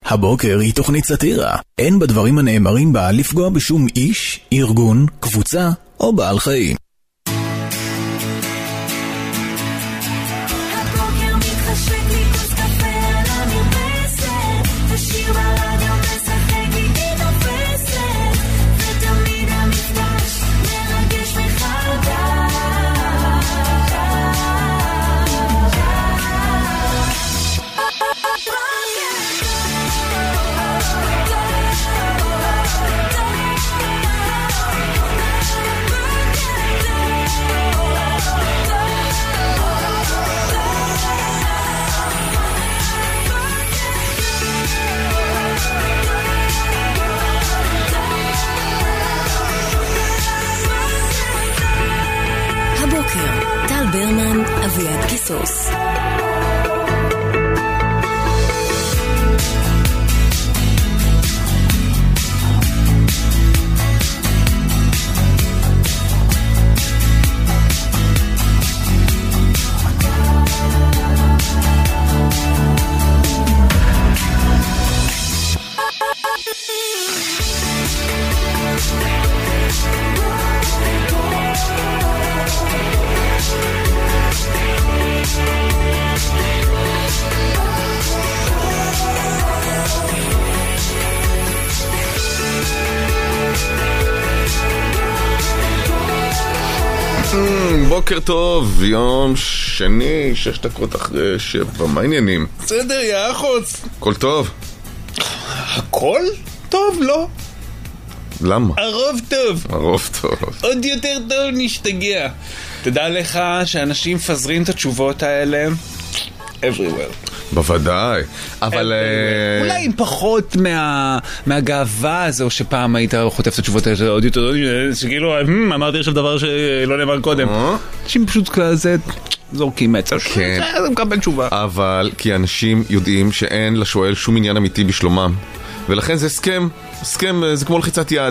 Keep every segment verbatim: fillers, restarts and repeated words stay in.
הבוקר היא תוכנית סאטירה. אין בדברים הנאמרים בה לפגוע בשום איש, ארגון, קבוצה או בעל חיים. הבוקר מתחשק לי כוס קפה על המרפסת, השיר ברדיו משחק איתי תופסת, ותמיד המפגש מרגש מחדש. טל ברמן, אביעד קיסוס. בוקר טוב, יום שני, שש דקות אחרי שבע, מה העניינים? בסדר, יחוץ. הכל טוב? הכל? טוב, לא. למה? הרוב טוב. הרוב טוב. עוד יותר טוב נשתגע. תדע לך שאנשים מפזרים את התשובות האלה everywhere. בוודאי, אבל... אולי עם פחות מהגאווה הזו שפעם היית חוטף את התשובות האלה עוד יותר, שכאילו, אמרתי עכשיו דבר שלא נאמר קודם. אנשים פשוט כזה זורקים מצע, זה מקבל תשובה. אבל כי אנשים יודעים שאין לשואל שום עניין אמיתי בשלומם, ולכן זה הסכם, הסכם זה כמו לחיצת יד.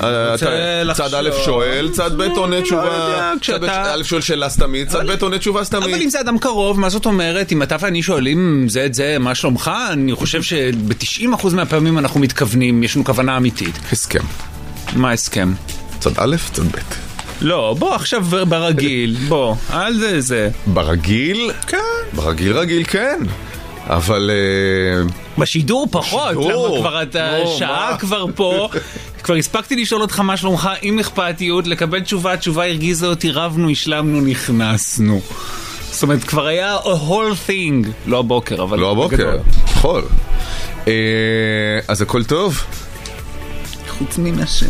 צד א' שואל, צד ב' עונה תשובה, צד א' שואל שאלה סתמית, צד ב' עונה תשובה סתמית. אבל אם זה אדם קרוב, מה זאת אומרת? אם אתה ואני שואלים זה את זה, מה שלומך? אני חושב שב-תשעים אחוז מהפעמים אנחנו מתכוונים, יש לנו כוונה אמיתית. הסכם. מה הסכם? צד א', צד ב'. לא, בוא עכשיו ברגיל, בוא, על זה זה. ברגיל? כן. ברגיל רגיל כן. אבל... בשידור פחות, למה כבר אתה שעה כבר פה, כבר הספקתי לשאול אותך מה שלומך עם אכפתיות, לקבל תשובה, תשובה הרגיזה אותי, רבנו, השלמנו, נכנסנו. זאת אומרת, כבר היה a whole thing, לא הבוקר, אבל... לא הבוקר, יכול. אז הכל טוב? חוץ מן השני.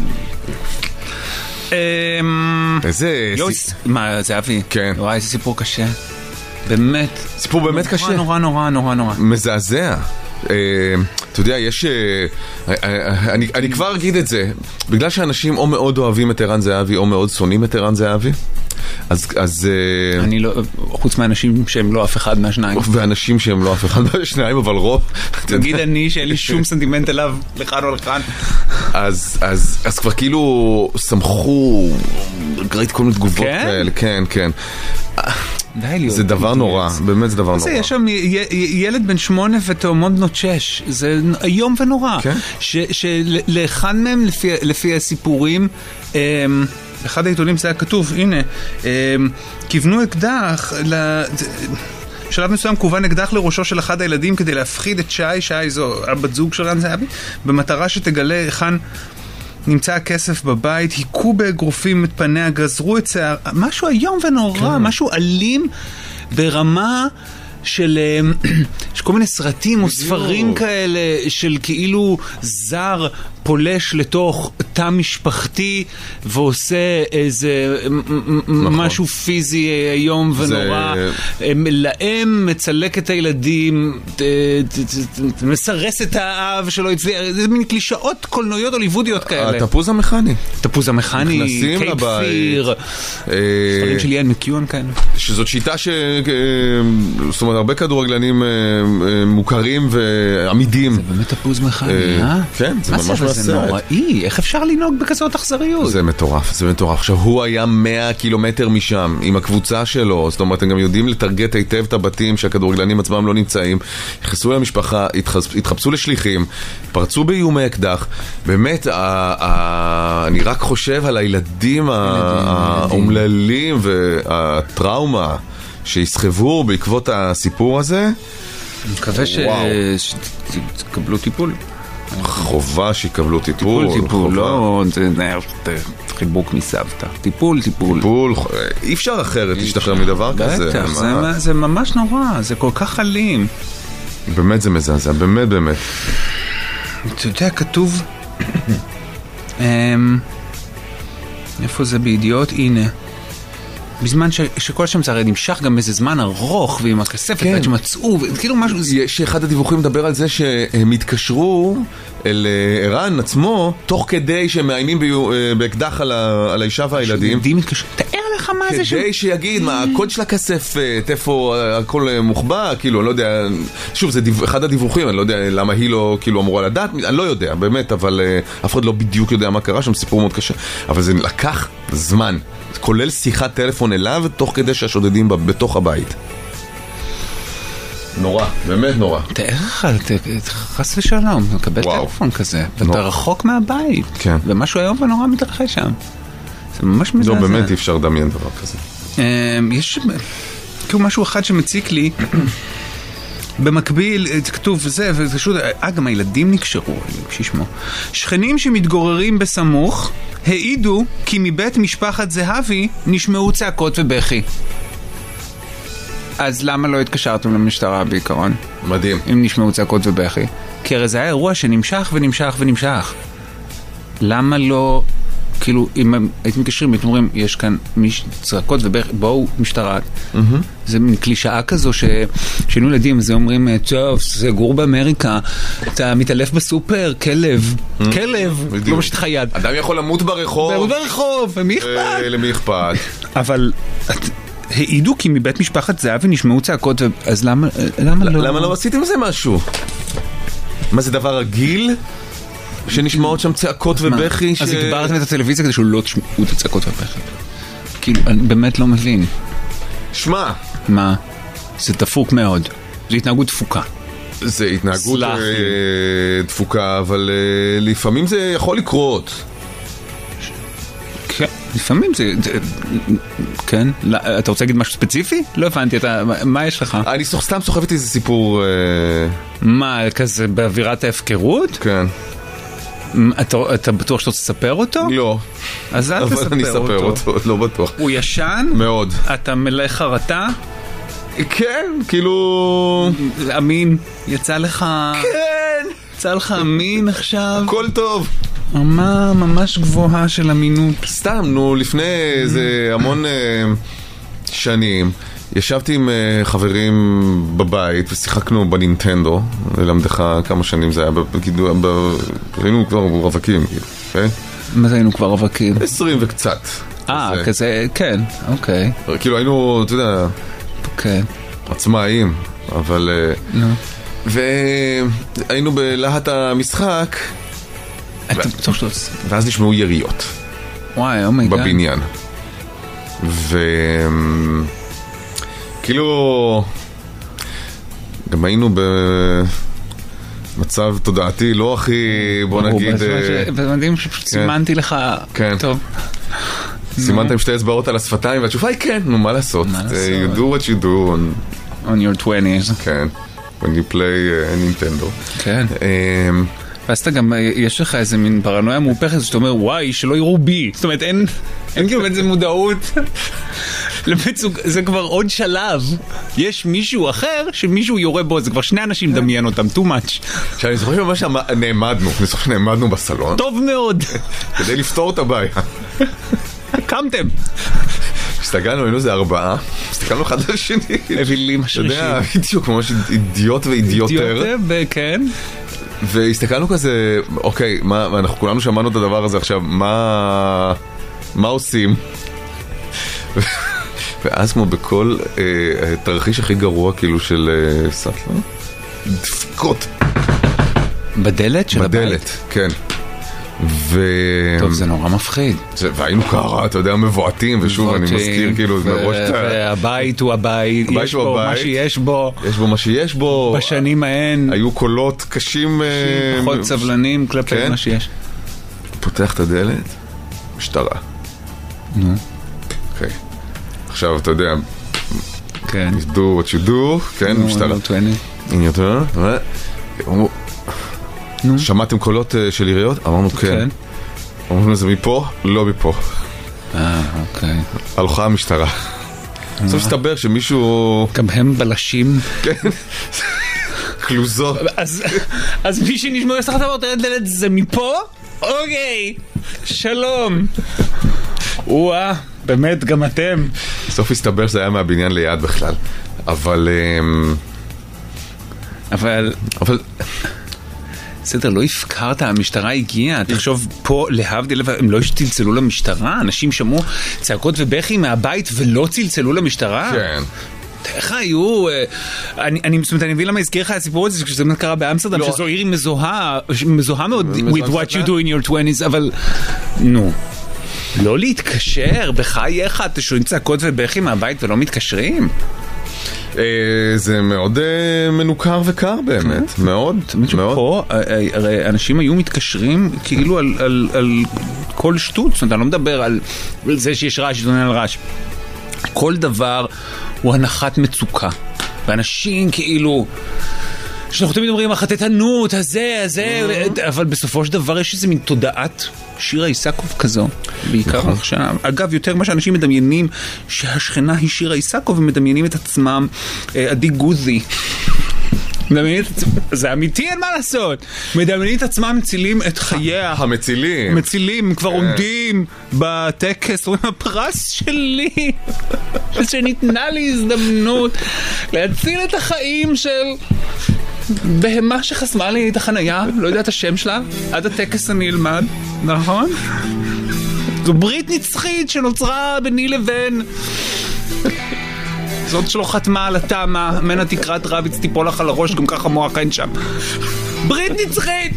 איזה... מה, זה אבי? כן. וואי, איזה סיפור קשה. באמת. סיפור באמת קשה. נורא, נורא, נורא, נורא. מזעזע. אתה יודע, יש... אני כבר אגיד את זה. בגלל שאנשים או מאוד אוהבים את ערן זהבי, או מאוד שונאים את ערן זהבי, אז... אני לא... חוץ מהאנשים שהם לא אף אחד מהשניים. ואנשים שהם לא אף אחד מהשניים, אבל רוב... תגיד אני שאין לי שום סנטימנט אליו, לכאן או לכאן. אז כבר כאילו שמחו... ראיתי כל מיני תגובות כאלה. כן, כן. זה דבר נורא, באמת זה דבר נורא. יש שם ילד בן שמונה ותאומות בנות שש, זה איום ונורא. שלאחד מהם, לפי הסיפורים, אחד העיתונים זה היה כתוב, הנה, כיוונו אקדח, בשלב מסוים כוון אקדח לראשו של אחד הילדים כדי להפחיד את שי, שי זו הבת זוג של ערן זהבי, במטרה שתגלה היכן נמצא הכסף בבית, היכו באגרופים את פניה, גזרו את שיער, משהו היום ונורא, כן. משהו אלים ברמה של, של כל מיני סרטים או ספרים כאלה של כאילו זר פולש לתוך תא משפחתי ועושה איזה נכון. משהו פיזי היום ונורא זה... להם מצלק את הילדים ת, ת, ת, ת, מסרס את האב שלא יצליח, זה מין קלישאות קולנועיות הוליוודיות כאלה. הטפוז המכני טפוז המכני, קייפ פיר, ספרים של יאן מקיון כאלה, שזאת שיטה ש... זאת אומרת אומרת, הרבה כדורגלנים מוכרים ועמידים. זה באמת תפוז מכני, אה? כן, זה ממש מהסרט. זה נוראי, איך אפשר לנהוג בכזאת אכזריות? זה מטורף, זה מטורף. עכשיו, הוא היה מאה קילומטר משם, עם הקבוצה שלו, זאת אומרת, הם גם יודעים לטרגט היטב את הבתים שהכדורגלנים עצמם לא נמצאים, נכנסו למשפחה, התחפשו לשליחים, פרצו באיומי אקדח, באמת, אני רק חושב על הילדים האומללים והטראומה שיסחבו בעקבות הסיפור הזה. אני מקווה שתקבלו טיפול. חובה שיקבלו טיפול. טיפול, טיפול, לא חיבוק מסבתא. טיפול, טיפול. טיפול, אי אפשר אחרת להשתחרר מדבר כזה. בטח, זה ממש נורא, זה כל כך אלים. באמת זה מזעזע, באמת באמת. אתה יודע, כתוב... איפה זה בידיעות? הנה. בזמן ש, שכל שם זה הרי נמשך גם איזה זמן ארוך ועם הכספת כן. ועד שמצאו כאילו משהו... יש אחד הדיווחים מדבר על זה שהם התקשרו אל איראן עצמו תוך כדי שהם מאיימים באקדח על, ה, על האישה והילדים. שילדים התקשרו, תאר לך מה זה ש... כדי שיגיד מה הקוד של הכספת, איפה הכל מוחבא, כאילו אני לא יודע, שוב זה דיו, אחד הדיווחים, אני לא יודע למה היא לא כאילו אמורה לדעת, אני לא יודע באמת, אבל אף אחד לא בדיוק יודע מה קרה שם, סיפור מאוד קשה, אבל זה לקח זמן. כולל שיחת טלפון אליו, תוך כדי שהשודדים בתוך הבית. נורא, באמת נורא. תאר לך, חס ושלום, מקבל טלפון כזה, ואתה רחוק מהבית, ומשהו היום ונורא מתרחש שם. זה ממש מזעזע. לא, באמת אי אפשר לדמיין דבר כזה. יש כאילו משהו אחד שמציק לי, במקביל, כתוב זה, וזה פשוט, אה, גם הילדים נקשרו, שישמו. שכנים שמתגוררים בסמוך, העידו כי מבית משפחת זהבי נשמעו צעקות ובכי. אז למה לא התקשרתם למשטרה בעיקרון? מדהים. אם נשמעו צעקות ובכי. כי הרי זה היה אירוע שנמשך ונמשך ונמשך. למה לא... כאילו, אם הייתם מתקשרים, הייתם אומרים, יש כאן צעקות ובכי, בואו משטרה. זה מין קלישאה כזו שהיינו ילדים, זה אומרים, טוב, זה גור באמריקה, אתה מתעלף בסופר, כלב, כלב, לא משת חייד. אדם יכול למות ברחוב. למות ברחוב, ומי אכפת? למי אכפת? אבל העידו כי מבית משפחת זהבי נשמעו צעקות, אז למה לא... למה לא עשיתם זה משהו? מה זה דבר רגיל? שנשמעות שם צעקות ובכי. אז הגברתם את הטלוויזיה כדי שהוא לא תשמעו את הצעקות ובכי. כאילו, אני באמת לא מבין. שמע. מה? זה דפוק מאוד. זה התנהגות דפוקה. זה התנהגות דפוקה, אבל לפעמים זה יכול לקרות. כן, לפעמים זה... כן? אתה רוצה להגיד משהו ספציפי? לא הבנתי, מה יש לך? אני סתם סוחבת איזה סיפור... מה, כזה באווירת ההפקרות? כן. אתה, אתה בטוח שאתה תספר אותו? לא. אז אל תספר אותו. אבל אני אספר אותו, לא בטוח. הוא ישן? מאוד. אתה מלא חרטה? כן, כאילו... אמין, יצא לך... כן! יצא לך אמין עכשיו? הכל טוב. רמה ממש גבוהה של אמינות. סתם, נו, לפני איזה המון שנים, ישבתי עם חברים בבית ושיחקנו בנינטנדו, ללמדך כמה שנים זה היה, היינו כבר רווקים, כן? מה זה היינו כבר רווקים? עשרים וקצת. אה, כזה, כן, אוקיי. כאילו היינו, אתה יודע, כן. עצמאיים, אבל... והיינו בלהט המשחק, ואז נשמעו יריות. וואי, אומייגאד. בבניין. ו... כאילו, גם היינו במצב תודעתי לא הכי, בוא נגיד... במדהים שפשוט סימנתי לך, טוב. סימנת עם שתי אצבעות על השפתיים, והתשובה היא כן, נו, מה לעשות? You do what you do on your twenties. כן, when you play Nintendo. כן. ואז אתה גם, יש לך איזה מין פרנויה מהופכת, שאתה אומר, וואי, שלא יראו בי. זאת אומרת, אין כאילו איזה מודעות. זה כבר עוד שלב. יש מישהו אחר שמישהו יורה בו, זה כבר שני אנשים דמיין אותם, too much. שאני זוכר שממש נעמדנו, אני זוכר שנעמדנו בסלון. טוב מאוד. כדי לפתור את הבעיה. קמתם. הסתגלנו, היינו זה ארבעה, הסתגלנו אחד על שני. אבילים השרשים. אתה יודע, בדיוק, ממש אידיוט ואידיוטר. אידיוטר, כן. והסתכלנו כזה, אוקיי, מה, אנחנו כולנו שמענו את הדבר הזה עכשיו, מה, מה עושים? ואז כמו בכל אה, תרחיש הכי גרוע כאילו של אה, סטלר, דפיקות. בדלת של הבית? בדלת, כן. ו... טוב, זה נורא מפחיד. זה, והיינו קרה, אתה יודע, מבועטים, ושוב אני מזכיר כאילו, ו... מראש אתה... והבית הוא הבית, הבית יש בו הבית, מה שיש בו. יש בו מה שיש בו. בשנים ההן. היו קולות קשים. פחות סבלנים כלפי כן? מה שיש. פותח את הדלת, משטרה. נו. אוקיי. Okay. עכשיו, אתה יודע, כן. do what you do, כן, no, משטרה. הנה יותר, ו... נו. שמעתם קולות של עיריות? אמרנו כן. אמרנו זה מפה? לא מפה. אה, אוקיי. הלכה המשטרה. בסוף הסתבר שמישהו... גם הם בלשים. כן. קלוזות. אז מי שנשמע יש לך את אמרת, דלת זה מפה? אוקיי. שלום. וואה, באמת, גם אתם. בסוף הסתבר שזה היה מהבניין ליד בכלל. אבל... אבל... אבל... בסדר, לא הפקרת, המשטרה הגיעה, תחשוב פה להבדיל, הם לא צלצלו למשטרה, אנשים שמעו צעקות ובכי מהבית ולא צלצלו למשטרה? כן. איך היו, אני, אני, זאת אומרת, אני מבין למה הזכיר לך הסיפור הזה, כשזה קרה באמסטרדם, שזו עיר מזוהה, מזוהה מאוד, with what you do in your twenties, אבל, נו, לא להתקשר, בחייך, אתם שומעים צעקות ובכי מהבית ולא מתקשרים? זה מאוד מנוכר וקר באמת, מאוד, מאוד. פה הרי אנשים היו מתקשרים כאילו על כל שטות, זאת אומרת, אני לא מדבר על זה שיש רעש, שתונה על רעש. כל דבר הוא הנחת מצוקה, ואנשים כאילו... שאנחנו תמיד אומרים, החטטנות, הזה, הזה, אבל בסופו של דבר יש איזה מין תודעת שירה איסקוב כזו, בעיקר עכשיו. אגב, יותר מה שאנשים מדמיינים שהשכנה היא שירה איסקוב, ומדמיינים את עצמם עדי גוזי. זה אמיתי, אין מה לעשות. מדמיינים את עצמם, מצילים את חייה. המצילים. מצילים, כבר עומדים בטקס, רואים הפרס שלי, שניתנה לי הזדמנות להציל את החיים של... בהמה שחסמה לי את החנייה, לא יודע את השם שלה, עד הטקס אני אלמד, נכון? זו ברית נצחית שנוצרה ביני לבין זאת שלא חתמה על התאמה, מנה תקרת רביץ תיפול לך על הראש, גם ככה מוח אין שם. ברית נצחית!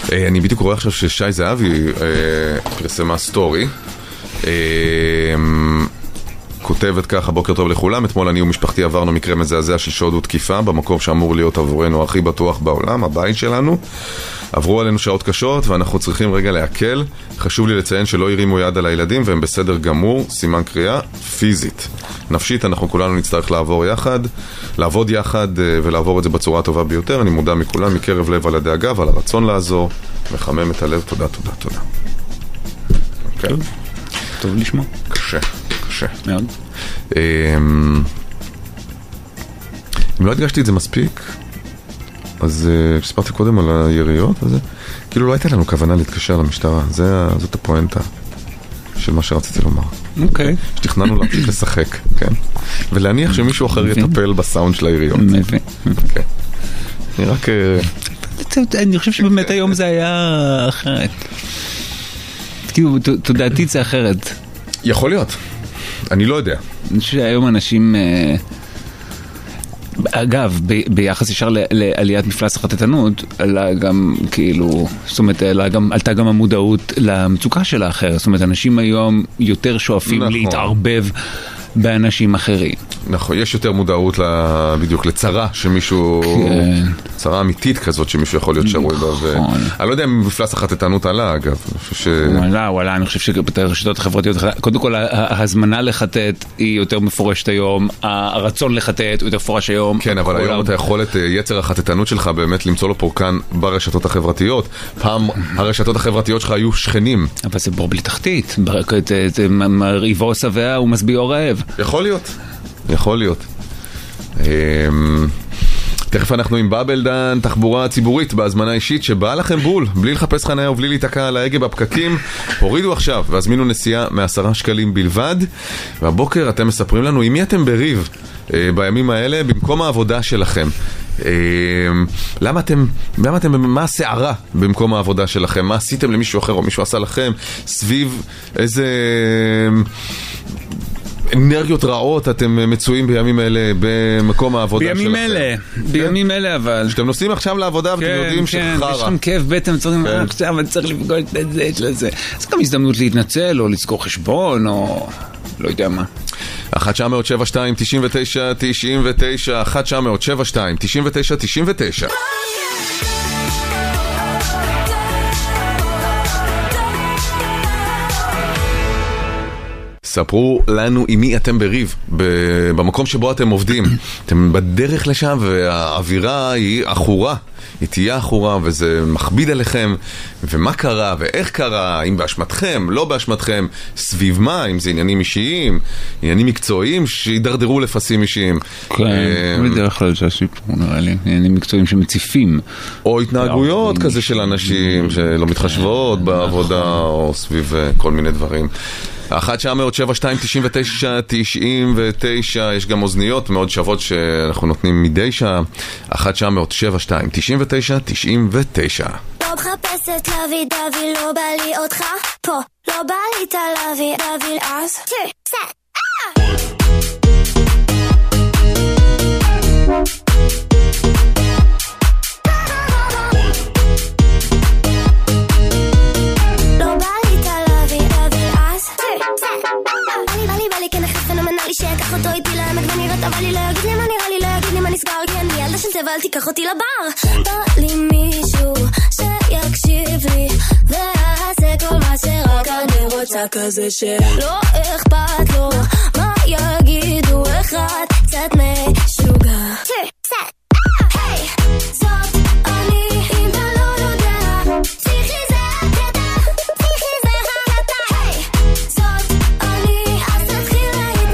אני בדיוק רואה עכשיו ששי זהבי פרסמה סטורי, כותבת ככה, בוקר טוב לכולם, אתמול אני ומשפחתי עברנו מקרה מזעזע של שוד ותקיפה במקום שאמור להיות עבורנו הכי בטוח בעולם, הבית שלנו. עברו עלינו שעות קשות ואנחנו צריכים רגע להקל. חשוב לי לציין שלא הרימו יד על הילדים והם בסדר גמור, סימן קריאה פיזית. נפשית אנחנו כולנו נצטרך לעבור יחד, לעבוד יחד ולעבור את זה בצורה הטובה ביותר. אני מודע מכולם, מקרב לב על הדאגה ועל הרצון לעזור, מחמם את הלב. תודה, תודה, תודה. אוקיי. טוב לשמוע. קשה. מאוד. אם לא הדגשתי את זה מספיק, אז כשספרתי קודם על היריות וזה, כאילו לא הייתה לנו כוונה להתקשר למשטרה. זאת הפואנטה של מה שרציתי לומר. אוקיי. שתכננו להמשיך לשחק, כן? ולהניח שמישהו אחר יטפל בסאונד של היריות. מבין. כן. אני רק... אני חושב שבאמת היום זה היה אחרת. כאילו, תודעתית זה אחרת. יכול להיות. אני לא יודע. אני חושב שהיום אנשים, אגב, ביחס ישר לעליית מפלס החטטנות, עלה גם כאילו, זאת אומרת, עלתה גם המודעות למצוקה של האחר. זאת אומרת, אנשים היום יותר שואפים להתערבב באנשים אחרים. נכון, יש יותר מודעות בדיוק לצרה שמישהו, צרה אמיתית כזאת שמישהו יכול להיות שרוי בה. אני לא יודע אם מפלס החטטנות עלה, אגב. הוא עלה, הוא עלה, אני חושב שברשתות החברתיות, קודם כל ההזמנה לחטט היא יותר מפורשת היום, הרצון לחטט הוא יותר מפורש היום. כן, אבל היום אתה יכולת יצר החטטנות שלך באמת למצוא לו פה כאן ברשתות החברתיות. פעם הרשתות החברתיות שלך היו שכנים. אבל זה בור בלי תחתית, ריבו שבע הוא משביע רעב. יכול להיות. יכול להיות. תכף אנחנו עם בבל דן, תחבורה ציבורית בהזמנה אישית שבאה לכם בול, בלי לחפש חניה ובלי להתקע על ההגה בפקקים. הורידו עכשיו והזמינו נסיעה מעשרה שקלים בלבד. והבוקר אתם מספרים לנו עם מי אתם בריב בימים האלה במקום העבודה שלכם. למה אתם, למה אתם, מה הסערה במקום העבודה שלכם? מה עשיתם למישהו אחר או מישהו עשה לכם? סביב איזה אנרגיות רעות אתם מצויים בימים אלה במקום העבודה שלכם? בימים אלה, בימים אלה אבל. שאתם נוסעים עכשיו לעבודה ואתם יודעים שחרה. יש לכם כאב בטן, עכשיו אני צריך לפגוש את זה, את זה. אז גם הזדמנות להתנצל או לזכור חשבון או לא יודע מה. אחת תשע אפס שבע שתיים תשעים ותשע תשעים ותשע אחת תשע אפס שבע שתיים תשעים ותשע תשעים ותשע. ספרו לנו עם מי אתם בריב במקום שבו אתם עובדים. אתם בדרך לשם והאווירה היא אחורה, היא תהיה אחורה וזה מכביד עליכם. ומה קרה ואיך קרה, אם באשמתכם, לא באשמתכם, סביב מה, אם זה עניינים אישיים, עניינים מקצועיים שידרדרו לפסים אישיים. כן, בדרך כלל זה הסיפור נראה לי, עניינים מקצועיים שמציפים. או התנהגויות כזה של אנשים שלא מתחשבות בעבודה או סביב כל מיני דברים. אחת תשע אפס שבע שתיים תשעים ותשע תשעים ותשע. יש גם אוזניות מאוד שוות שאנחנו נותנים מדי שעה. אחת תשע אפס שבע שתיים תשעים ותשע תשעים ותשע. לא מחפשת להביא דבי, לא בא לי אותך פה, לא בא לי את הלוי דבי אז סט שיקח אותו איתי לעמק ונראות אבל לי לא יגיד לי מה נראה לי לא יגיד לי מה נסגר כי אני ילדה של טבע אל תיקח אותי לבר בא לי מישהו שיקשיב לי ועשה כל מה שרק אני רוצה כזה שלא אכפת לו מה יגידו אחד קצת משוגע היי זאת אני אם אתה לא יודע צריך לי זה הקטע צריך לי זה הקטע היי זאת אני אז תתחיל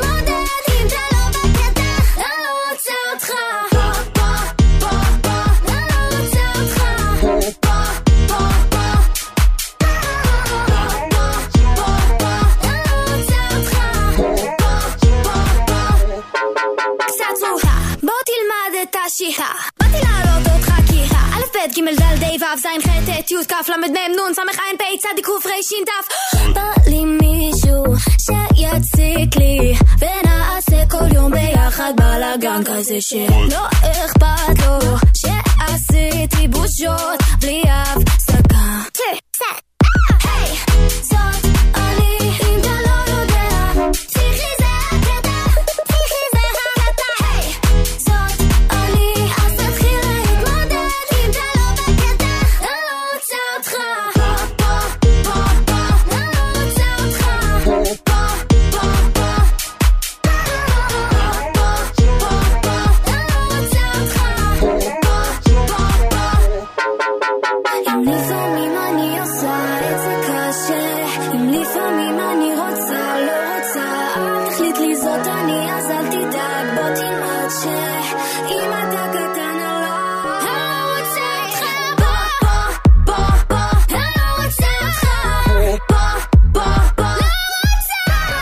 שיחה באתי לעלות אותך כיחה א' ב' ג' ד' די ו' ז' ח' ט' י' כ' למד מ' נ' ס' ע' פ' צ ד' ק' ר' ש' ת' בא לי מישהו שיציק לי ונעשה כל יום ביחד בלגן כזה שלא אכפת לו שעשיתי בושות בלי הפסקה אם לפעמים אני עושה את זה קשה, אם לפעמים אני רוצה, לא רוצה, אל תחליט לי זאת אני, אז אל תדאג, בוא תלמד שאם אתה קטן עליו, אני לא רוצה אותך. בוא, בוא, בוא, בוא, אני לא רוצה אותך. בוא, בוא, בוא, לא רוצה.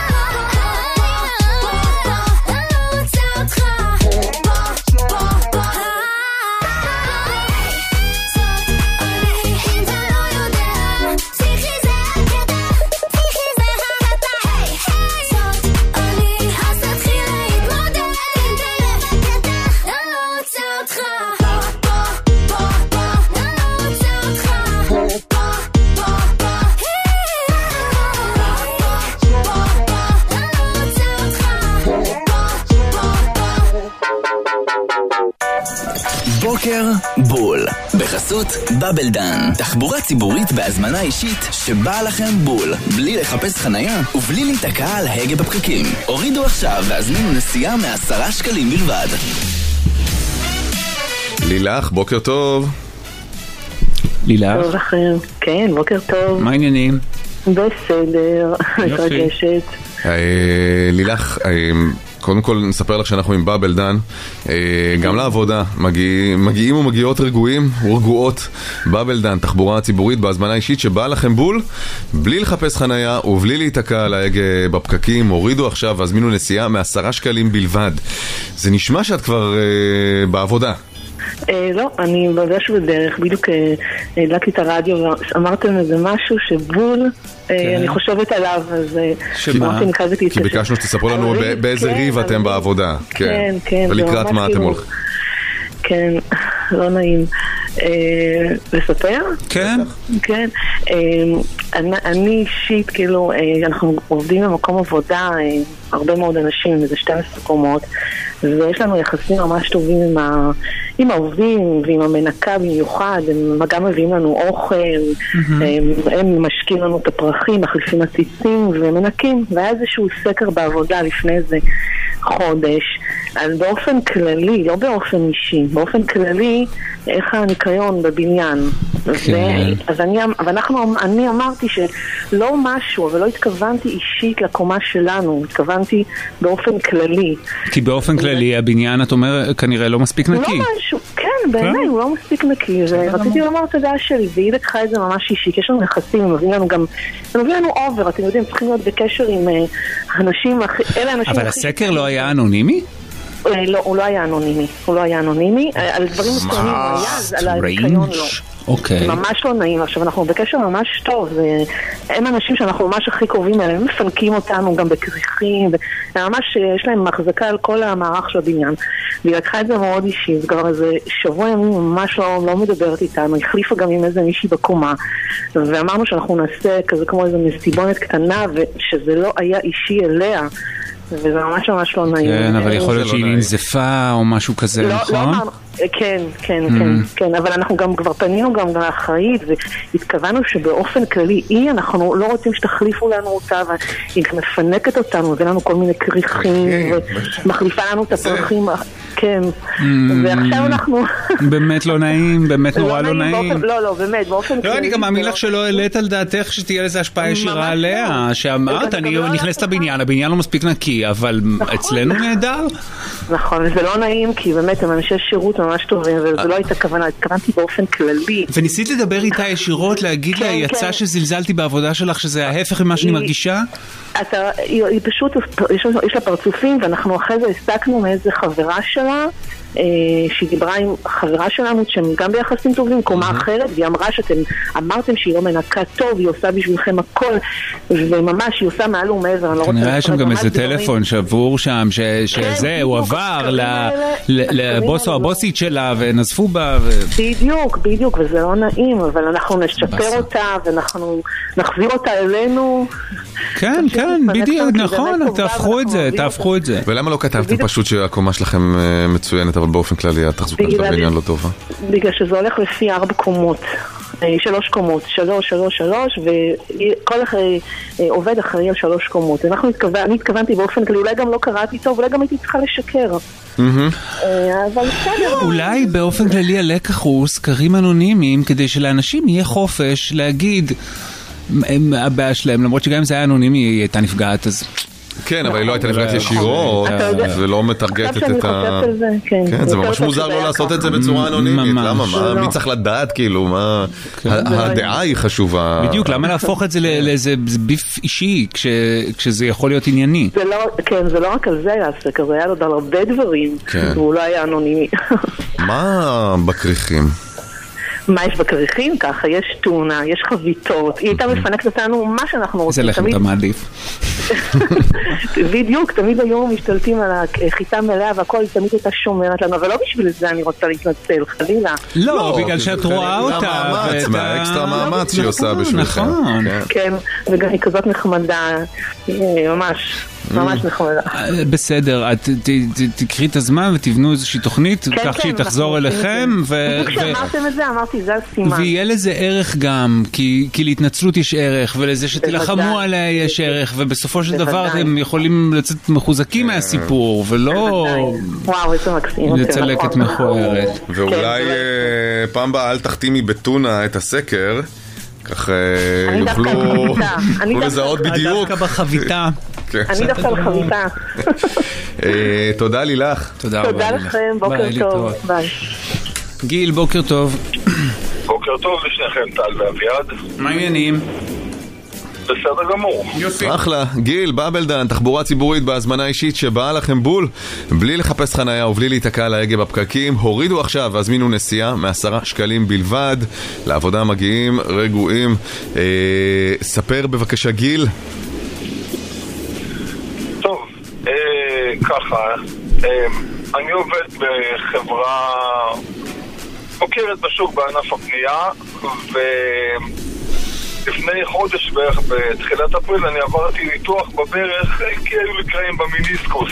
בוא, בוא, אני לא רוצה אותך. בוא, בוא, בוא. בוקר בול בחסות בבלדן, תחבורה ציבורית בהזמנה אישית שבאה לכם בול, בלי לחפש חנייה ובלי להיתקע על הגה בפקקים. הורידו עכשיו והזמינו נסיעה מעשרה שקלים בלבד. לילך, בוקר טוב. לילך? טוב לכם, כן, בוקר טוב. מה העניינים? בסדר, מתרגשת. לילך, קודם כל נספר לך שאנחנו עם בבלדן, גם לעבודה, מגיעים ומגיעות רגועים ורגועות. בבלדן, תחבורה ציבורית בהזמנה אישית שבאה לכם בול, בלי לחפש חנייה ובלי להיתקע על ההגה בפקקים. הורידו עכשיו והזמינו נסיעה מעשרה שקלים בלבד. זה נשמע שאת כבר בעבודה. לא, אני בגש בדרך, בדיוק הדלקתי את הרדיו ואמרתם איזה משהו שבול אני חושבת עליו, אז אמרתי נקזתי את זה. כי ביקשנו שתספרו לנו באיזה ריב אתם בעבודה. כן, כן. ולקראת מה אתם הולכים. כן, לא נעים. לספר? כן. כן. אני אישית, כאילו, אנחנו עובדים במקום עבודה, הרבה מאוד אנשים, איזה שתים עשרה קומות, ויש לנו יחסים ממש טובים עם, ה... עם העובדים ועם המנקה במיוחד. הם גם מביאים לנו אוכל, mm-hmm. הם, הם משקים לנו את הפרחים, מחליפים הציצים ומנקים. והיה איזשהו סקר בעבודה לפני איזה חודש, אז באופן כללי, לא באופן אישי, באופן כללי, איך הניקיון בבניין. כן. ו... אז אני, ואנחנו, אני אמרתי שלא משהו, אבל לא התכוונתי אישית לקומה שלנו, התכוונתי באופן כללי. כי באופן כללי הבניין, את אומר, כנראה לא מספיק נקי. לא משהו, כן, באמת, הוא לא מספיק נקי. ורציתי לומר את הדעה שלי, והיא לקחה את זה ממש אישי, כי יש לנו יחסים, הם מביאים לנו גם, הם מביאים לנו אובר, אתם יודעים, צריכים להיות בקשר עם אנשים, אלה אנשים... אבל הסקר לא היה אנונימי? לא, הוא לא היה אנונימי, הוא לא היה אנונימי, על דברים מסוימים הוא היה, אז על הניקיון לא. אוקיי. ממש לא נעים. עכשיו, אנחנו בקשר ממש טוב, הם אנשים שאנחנו ממש הכי קרובים אליהם, הם מפנקים אותנו גם בכריכים, וממש יש להם מחזקה על כל המערך של הבניין. והיא לקחה את זה מאוד אישי, זה כבר איזה שבוע ימים ממש לא, לא מדברת איתנו, החליפה גם עם איזה מישהי בקומה, ואמרנו שאנחנו נעשה כזה כמו איזה מסיבונת קטנה, ושזה לא היה אישי אליה, וזה ממש ממש לא נעים. כן, אבל יכול להיות שהיא ננזפה או משהו כזה, נכון? כן, כן, כן, כן, אבל אנחנו גם כבר פנינו גם לאחראית, והתכוונו שבאופן כללי, היא, אנחנו לא רוצים שתחליפו לנו אותה, והיא מפנקת אותנו, מביא לנו כל מיני כריכים, ומחליפה לנו את הפרחים, כן, ועכשיו אנחנו... באמת לא נעים, באמת נורא לא נעים. לא, לא, באמת, באופן כללי... לא, אני גם מאמין לך שלא העלית על דעתך שתהיה לזה השפעה ישירה עליה, שאמרת, אני נכנסת לבניין, הבניין לא מספיק נקי, אבל אצלנו נהדר. נכון, וזה לא נעים, כי באמת הם אנשי שירות ממש טובים, וזה לא הייתה כוונה, התכוונתי באופן כללי. וניסית לדבר איתה ישירות, להגיד לה, יצא שזלזלתי בעבודה שלך, שזה ההפך ממה שאני מרגישה? היא פשוט, יש לה פרצופים, ואנחנו אחרי זה הסתכנו מאיזה חברה שלה, שהיא דיברה עם חברה שלנו שהם גם ביחסים טובים, קומה אחרת, והיא אמרה שאתם אמרתם שהיא לא מנקה טוב, היא עושה בשבילכם הכל, וממש היא עושה מעל ומעבר. כנראה יש שם גם איזה טלפון שבור שם, שזה, הוא עבר לבוס או הבוסית שלה ונזפו בה. בדיוק, בדיוק, וזה לא נעים, אבל אנחנו נשפר אותה ואנחנו נחזיר אותה אלינו. כן, כן, בדיוק, נכון, תהפכו את זה, תהפכו את זה. ולמה לא כתבתם פשוט שהקומה שלכם מצוינת, אבל באופן כללי התחזוקה של הבניין לא טובה? בגלל שזה הולך לפי ארבע קומות, שלוש קומות, שלוש, שלוש, שלוש, וכל עובד אחראי על שלוש קומות. אני התכוונתי באופן כללי, אולי גם לא קראתי טוב, אולי גם הייתי צריכה לשקר. אבל בסדר. אולי באופן כללי הלקח הוא סקרים אנונימיים, כדי שלאנשים יהיה חופש להגיד הבעיה שלהם, למרות שגם אם זה היה אנונימי היא הייתה נפגעת, אז... כן, אבל היא לא הייתה נפגעת ישירות, ולא מטרגטת את ה... כן, זה ממש מוזר לא לעשות את זה בצורה אנונימית. למה? מה? מי צריך לדעת, כאילו? מה? הדעה היא חשובה. בדיוק, למה להפוך את זה לאיזה ביף אישי, כשזה יכול להיות ענייני? כן, זה לא רק על זה היה סקר, זה היה עוד על הרבה דברים, והוא לא היה אנונימי. מה בכריכים? מה יש בכריכים? ככה, יש טונה, יש חביתות, היא הייתה מפנקת אותנו מה שאנחנו רוצים. זה לחם אתה מעדיף. בדיוק, תמיד היום משתלטים על החיטה מלאה והכל תמיד הייתה שומרת לנו, אבל לא בשביל זה אני רוצה להתנצל, חלילה. לא, בגלל שאת רואה אותה. מהאקסטרה מאמץ שהיא עושה בשבילך. כן, וגם היא כזאת נחמדה, ממש. ממש נחמדה. בסדר, תקחי את הזמן ותבנו איזושהי תוכנית כך שהיא תחזור אליכם. כשאמרתם את זה, אמרתי, זה הסימן. ויהיה לזה ערך גם, כי להתנצלות יש ערך, ולזה שתלחמו עליה יש ערך, ובסופו של דבר אתם יכולים לצאת מחוזקים מהסיפור, ולא לצלקת מכוערת. ואולי פעם באה אל תחתימי בטונה את הסקר, כך יוכלו לזהות בדיוק. דווקא בחביתה. אני דווקא בחביתה. תודה לילך. תודה רבה. תודה לכם, בוקר טוב. ביי. גיל, בוקר טוב. בוקר טוב לשניכם, טל ואביעד. מה העניינים? בסדר גמור. יופי. אחלה. גיל, בבלדן, תחבורה ציבורית בהזמנה אישית שבאה לכם בול, בלי לחפש חנייה ובלי להתקע על ההגה בפקקים. הורידו עכשיו והזמינו נסיעה מעשרה שקלים בלבד. לעבודה מגיעים רגועים. אה, ספר בבקשה גיל. טוב, אה, ככה, אה, אני עובד בחברה מוכרת בשוק בענף הבנייה, ו... לפני חודש בערך, בתחילת אפריל, אני עברתי ניתוח בברך כי היו לי קרעים במיניסקוס.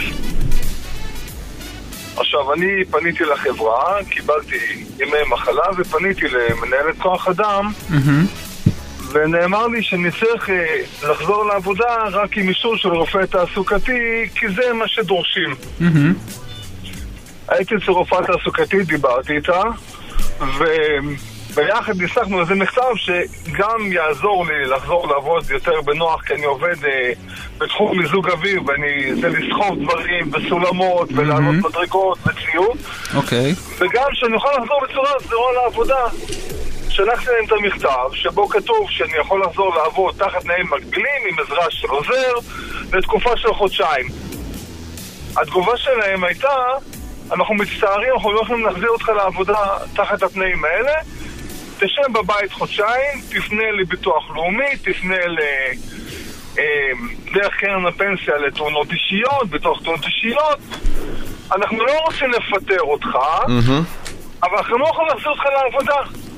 עכשיו, אני פניתי לחברה, קיבלתי ימי מחלה ופניתי למנהלת כוח אדם, mm-hmm. ונאמר לי שאני צריך לחזור לעבודה רק עם אישור של רופא תעסוקתי, כי זה מה שדורשים. Mm-hmm. הייתי אצל רופאה תעסוקתית, דיברתי איתה, ו... ביחד ניסחנו איזה מכתב שגם יעזור לי לחזור לעבוד יותר בנוח, כי אני עובד אה, בתחום מיזוג אוויר, ואני זה לסחוב דברים בסולמות mm-hmm. ולעלות מדרגות וציוד. אוקיי. Okay. וגם שאני יכול לחזור בצורה סדורה לעבודה. שלחתי להם את המכתב שבו כתוב שאני יכול לחזור לעבוד תחת תנאים מקבילים עם עזרה של עוזר לתקופה של חודשיים. התגובה שלהם הייתה, אנחנו מצטערים, אנחנו לא יכולים להחזיר אותך לעבודה תחת התנאים האלה, תשב בבית חודשיים, תפנה לביטוח לאומי, תפנה ל... דרך קרן הפנסיה לתאונות אישיות, בתוך תאונות אישיות. אנחנו לא רוצים לפטר אותך, אבל אנחנו לא יכולים להחזיר אותך לעבודה.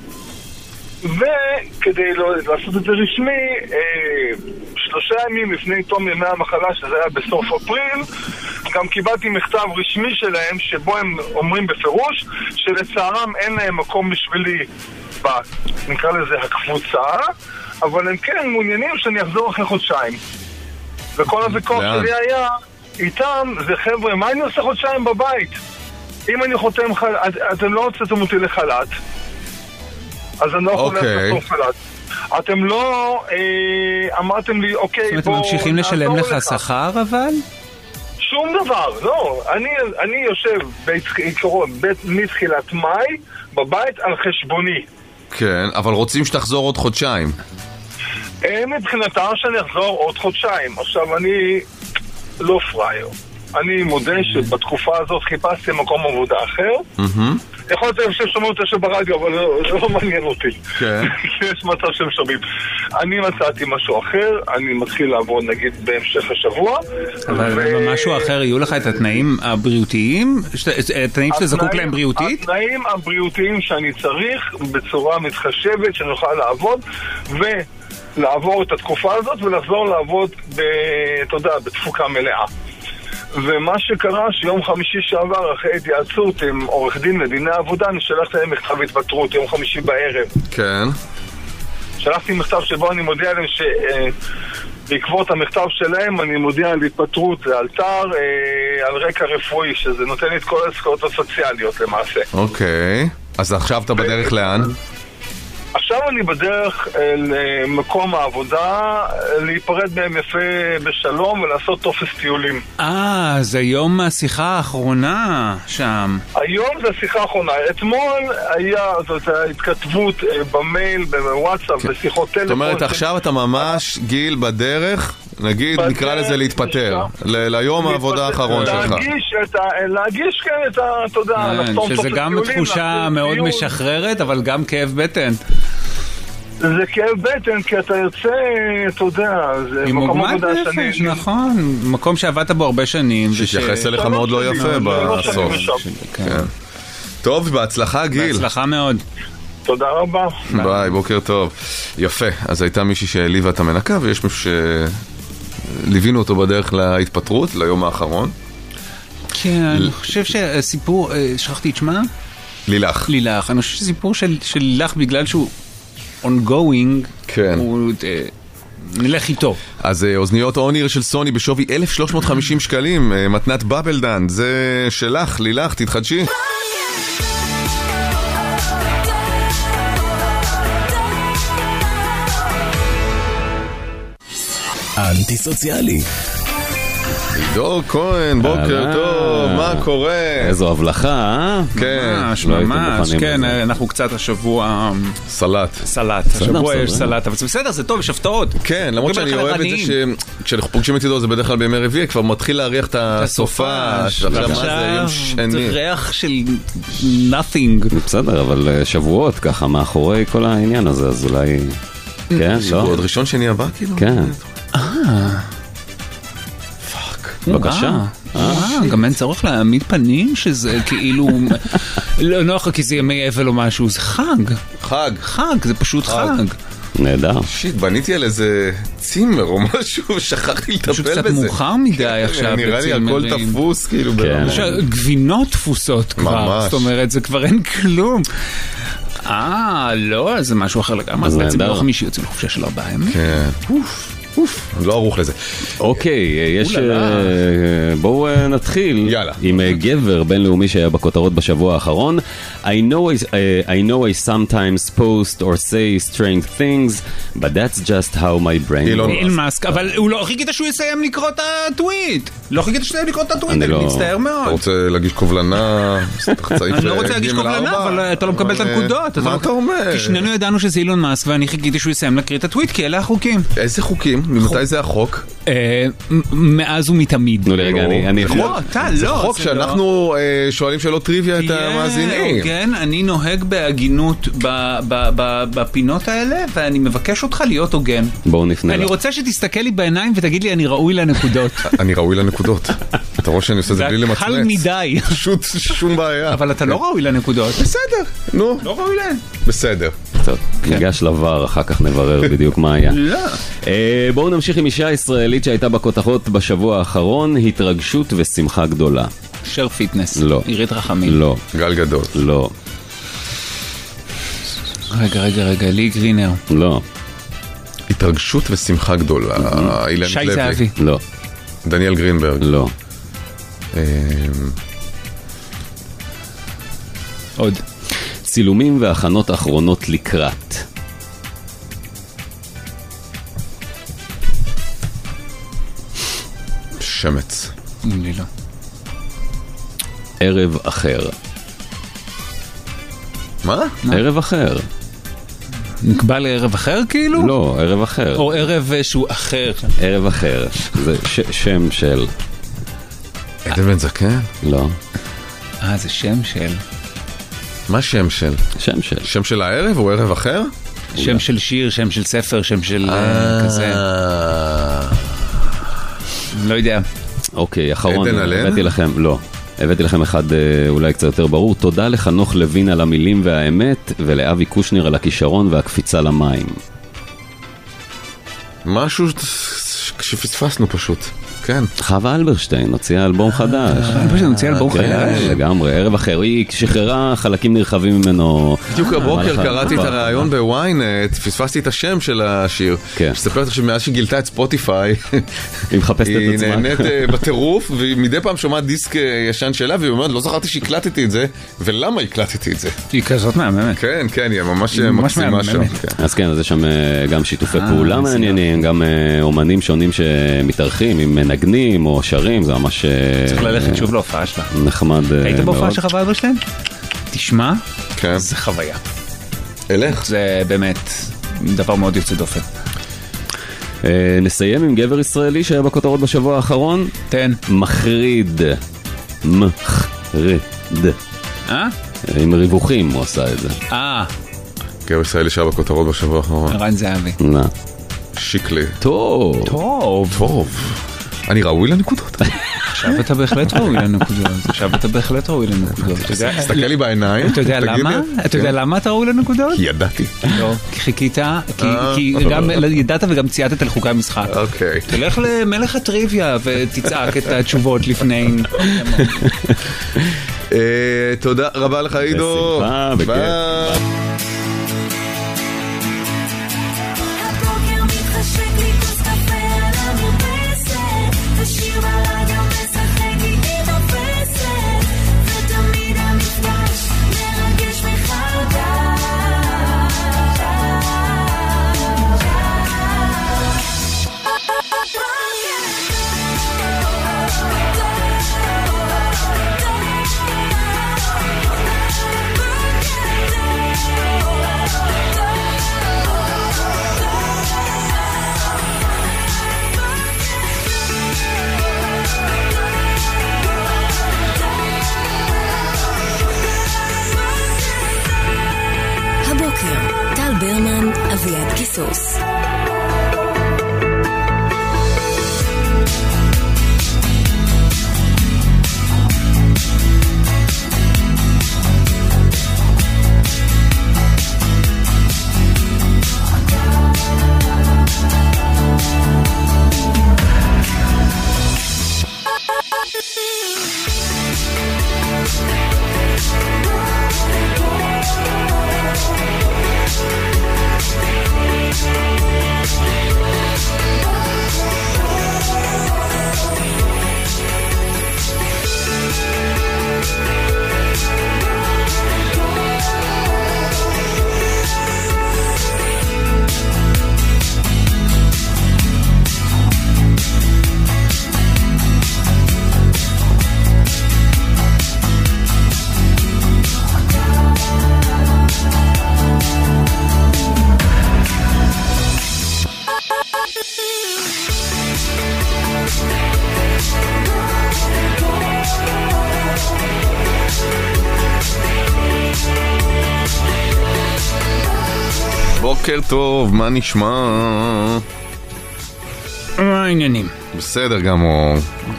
וכדי לעשות את זה רשמי, שלושה ימים לפני תום ימי המחלה, שזה היה בסוף אפריל, גם קיבלתי מכתב רשמי שלהם, שבו הם אומרים בפירוש שלצערם אין להם מקום בשבילי, נקרא לזה הקבוצה, אבל הם כן מעוניינים שאני אחזור אחרי חודשיים. וכל הוויכוח שלי היה איתם, זה חבר'ה, מה אני עושה חודשיים בבית? אם אני חותם חל"ת, אתם לא הוצאתם אותי לחל"ת, אז אני לא יכול לעשות חל"ת. אתם לא אה, אמרתם לי, אוקיי, בואו... זאת אומרת, ממשיכים לשלם לך שכר אבל? שום דבר, לא. אני, אני יושב בעיקרון מתחילת מאי בבית על חשבוני. כן, אבל רוצים שתחזור עוד חודשיים. מבחינתם שאני אחזור עוד חודשיים. עכשיו, אני לא פרייר. אני מודה שבתקופה הזאת חיפשתי מקום עבודה אחר. יכול להיות ששומעים אותה שברדיו, אבל זה לא מעניין אותי. כן. יש מצב שהם שומעים. אני מצאתי משהו אחר, אני מתחיל לעבוד נגיד בהמשך השבוע. אבל במשהו אחר יהיו לך את התנאים הבריאותיים? התנאים שאתה זקוק להם בריאותית? התנאים הבריאותיים שאני צריך בצורה מתחשבת, שאני אוכל לעבוד, ולעבור את התקופה הזאת ולחזור לעבוד אתה יודע, בתפוקה מלאה. ומה שקרה שיום חמישי שעבר, אחרי התייעצות עם עורך דין לדיני עבודה, אני שלחתי להם מכתב התפטרות יום חמישי בערב. כן. שלחתי מכתב שבו אני מודיע להם בעקבות המכתב שלהם אני מודיע על התפטרות לאלתר אה, על רקע רפואי, שזה נותן לי את כל הזכויות הסוציאליות למעשה. אוקיי, אז עכשיו אתה בדרך לאן? עכשיו אני בדרך למקום העבודה, להיפרד מהם יפה בשלום ולעשות טופס טיולים. אה, זה יום השיחה האחרונה שם. היום זה השיחה האחרונה. אתמול היה, זאת ההתכתבות במייל, בוואטסאפ, בשיחות טלפון. זאת אומרת, עכשיו אתה ממש, גיל, בדרך, נגיד, נקרא לזה להתפטר. ליום העבודה האחרון שלך. להגיש כן את ה... אתה יודע, לחתום טופס טיולים. שזה גם תחושה מאוד משחררת, אבל גם כאב בטן. זה כאב בטן, כי אתה יוצא, אתה יודע, זה מקום עבודה שנים. נכון, מקום שעבדת בו הרבה שנים. שתייחס אליך מאוד לא יפה בסוף. טוב, בהצלחה גיל. בהצלחה מאוד. תודה רבה. ביי, בוקר טוב. יפה, אז הייתה מישהי שהעליבה את המנקה, ויש מישהו שליווינו אותו בדרך להתפטרות, ליום האחרון. כן, אני חושב שהסיפור, שכחתי את שמה? לילך. לילך, אני חושב שהסיפור של לילך בגלל שהוא ongoing, כן. הוא, אה, נלך איתו. אז אה, אוזניות אוניר של סוני בשווי אלף שלוש מאות וחמישים שקלים, אה, מתנת בבלדן, זה שלך, לילך, תתחדשי. אנטי סוציאלי. דור כהן, בוקר טוב, מה קורה? איזו הבלחה, אה? כן, ממש, ממש, כן, אנחנו קצת השבוע... סלט. סלט, השבוע יש סלט, אבל זה בסדר, זה טוב, יש הפתעות. כן, למרות שאני אוהב את זה שכשאנחנו פוגשים את עידו, זה בדרך כלל בימי רביעי, כבר מתחיל להריח את הסופה, ועכשיו זה ריח של nothing. בסדר, אבל שבועות ככה, מאחורי כל העניין הזה, אז אולי... כן, לא? עוד ראשון שני הבא, כאילו? כן. אה... בבקשה. גם אין צורך להעמיד פנים שזה כאילו לא נוח כי זה ימי אבל או משהו, זה חג. חג. חג, זה פשוט חג. נהדר. שיט, בניתי על איזה צימר או משהו, שכחתי לטפל בזה. פשוט קצת מאוחר מדי עכשיו נראה לי הכל תפוס כאילו. גבינות תפוסות כבר, זאת אומרת זה כבר אין כלום. אה, לא, זה משהו אחר לגמרי. אז בעצם ביום חמישי יוצאים לחופשה של ארבעה ימים. כן. אוף. אוף, לא ערוך לזה. אוקיי, יש... בואו נתחיל יאללה. עם גבר בינלאומי שהיה בכותרות בשבוע האחרון. I know I, I know I sometimes post or say strange things, but that's just how my brain אילון מאסק, אבל הוא לא חיכית שהוא יסיים לקרוא את הטוויט. לא חיכית שהוא יסיים לקרוא את הטוויט, אני מצטער מאוד. אתה רוצה להגיש קובלנה? אני לא רוצה להגיש קובלנה, אבל אתה לא מקבל את הנקודות. מה אתה אומר? כי שנינו ידענו שזה אילון מאסק, ואני חיכיתי שהוא יסיים להקריא את הטוויט, כי אלה החוקים. איזה חוקים? ממתי זה החוק? מאז ומתמיד. נו לרגע, אני יכול... לא, אתה לא. זה חוק שאנחנו שואלים שאלות טריוויה את המאזינים. כן, אני נוהג בהגינות בפינות האלה, ואני מבקש אותך להיות הוגן. בואו נפנה. אני רוצה שתסתכל לי בעיניים ותגיד לי, אני ראוי לנקודות. אני ראוי לנקודות. אתה רואה שאני עושה את זה בלי למצמץ. זה קל מדי. פשוט שום בעיה. אבל אתה לא ראוי לנקודות. בסדר, נו. לא ראוי להן. בסדר. טוב, ניגש לבר, אחר כך נברר בדיוק מה היה. לא. בואו נמשיך עם אישה ישראלית שהייתה בכותרות בשבוע האחרון, התרגשות ושמחה גדולה. שר פיטנס. לא. עירית רחמים. לא. גל גדול. לא. רגע, רגע, רגע, לי גרינר. לא. התרגשות ושמחה גדולה. אילן שי לוי. זהבי. לא. דניאל גרינברג. לא. עוד. צילומים והכנות אחרונות לקראת. שמץ. לי לא. ערב אחר. מה? ערב אחר. נקבע לערב אחר כאילו? לא, ערב אחר. או ערב שהוא אחר. ערב אחר. זה שם של... עדן בן זקן? לא. אה, זה שם של... מה שם של? שם של. שם של הערב או ערב אחר? שם של שיר, שם של ספר, שם של כזה. לא יודע. אוקיי, אחרון. הבאתי לכם, לא. הבאתי לכם אחד אולי קצת יותר ברור. תודה לחנוך לוין על המילים והאמת, ולאבי קושניר על הכישרון והקפיצה למים. משהו שפספסנו פשוט. כן. חווה אלברשטיין, הוציאה אלבום חדש. אלברשטיין הוציאה אלבום חדש? לגמרי, ערב אחר. היא שחררה חלקים נרחבים ממנו. בדיוק הבוקר קראתי את הרעיון בוויינט, פספסתי את השם של השיר. שספרת עכשיו מאז שהיא את ספוטיפיי, היא מחפשת את עצמה. היא נהנית בטירוף, ומדי פעם שומעת דיסק ישן שלה, והיא אומרת, לא זכרתי שהקלטתי את זה, ולמה הקלטתי את זה? היא כזאת מהממת. כן, כן, היא ממש מקסימה שם. אז כן, אז יש שם גם שיתופי פעולה מעניינים, גם אומנים שונים שמתארחים, עם מנגנים או שרים, זה ממש... צריך ללכת שוב להופעה שלה. נחמד מאוד. היית בהופעה של חווה אלברשטיין? תשמע, זה חוויה. אלך. זה באמת דבר מאוד יוצא דופן. נסיים עם גבר ישראלי שהיה בכותרות בשבוע האחרון. תן. מחריד. מחריד. אה? עם ריווחים הוא עשה את זה. אה. גבר ישראלי שהיה בכותרות בשבוע האחרון. ערן זהבי. לא. שיקלי. טוב. טוב. טוב. אני ראוי לנקודות. עכשיו אתה בהחלט ראוי לנקודות. עכשיו אתה בהחלט ראוי לנקודות. תסתכל לי בעיניים. אתה יודע למה? אתה יודע למה אתה ראוי לנקודות? כי ידעתי. לא, כי חיכית, כי גם ידעת וגם צייתת על חוקי המשחק. אוקיי. תלך למלך הטריוויה ותצעק את התשובות לפני... תודה רבה לך עידו. בשמחה, בכיף. ברמן, אביעד קיסוס. בוקר טוב, מה נשמע? מה העניינים? בסדר גמור.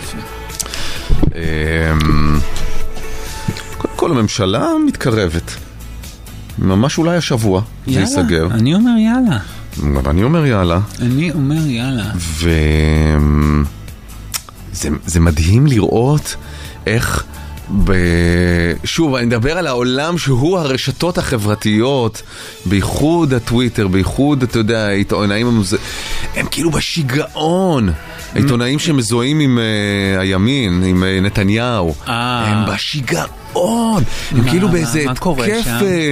קודם כל הממשלה מתקרבת. ממש אולי השבוע זה ייסגר. אני אומר יאללה. אני אומר יאללה. אני אומר יאללה. וזה מדהים לראות איך... ב... שוב, אני מדבר על העולם שהוא הרשתות החברתיות, בייחוד הטוויטר, בייחוד, אתה יודע, העיתונאים המוז... הם כאילו בשיגעון. העיתונאים שמזוהים עם uh, הימין, עם uh, נתניהו, הם בשיגעון. הם כאילו באיזה תקף...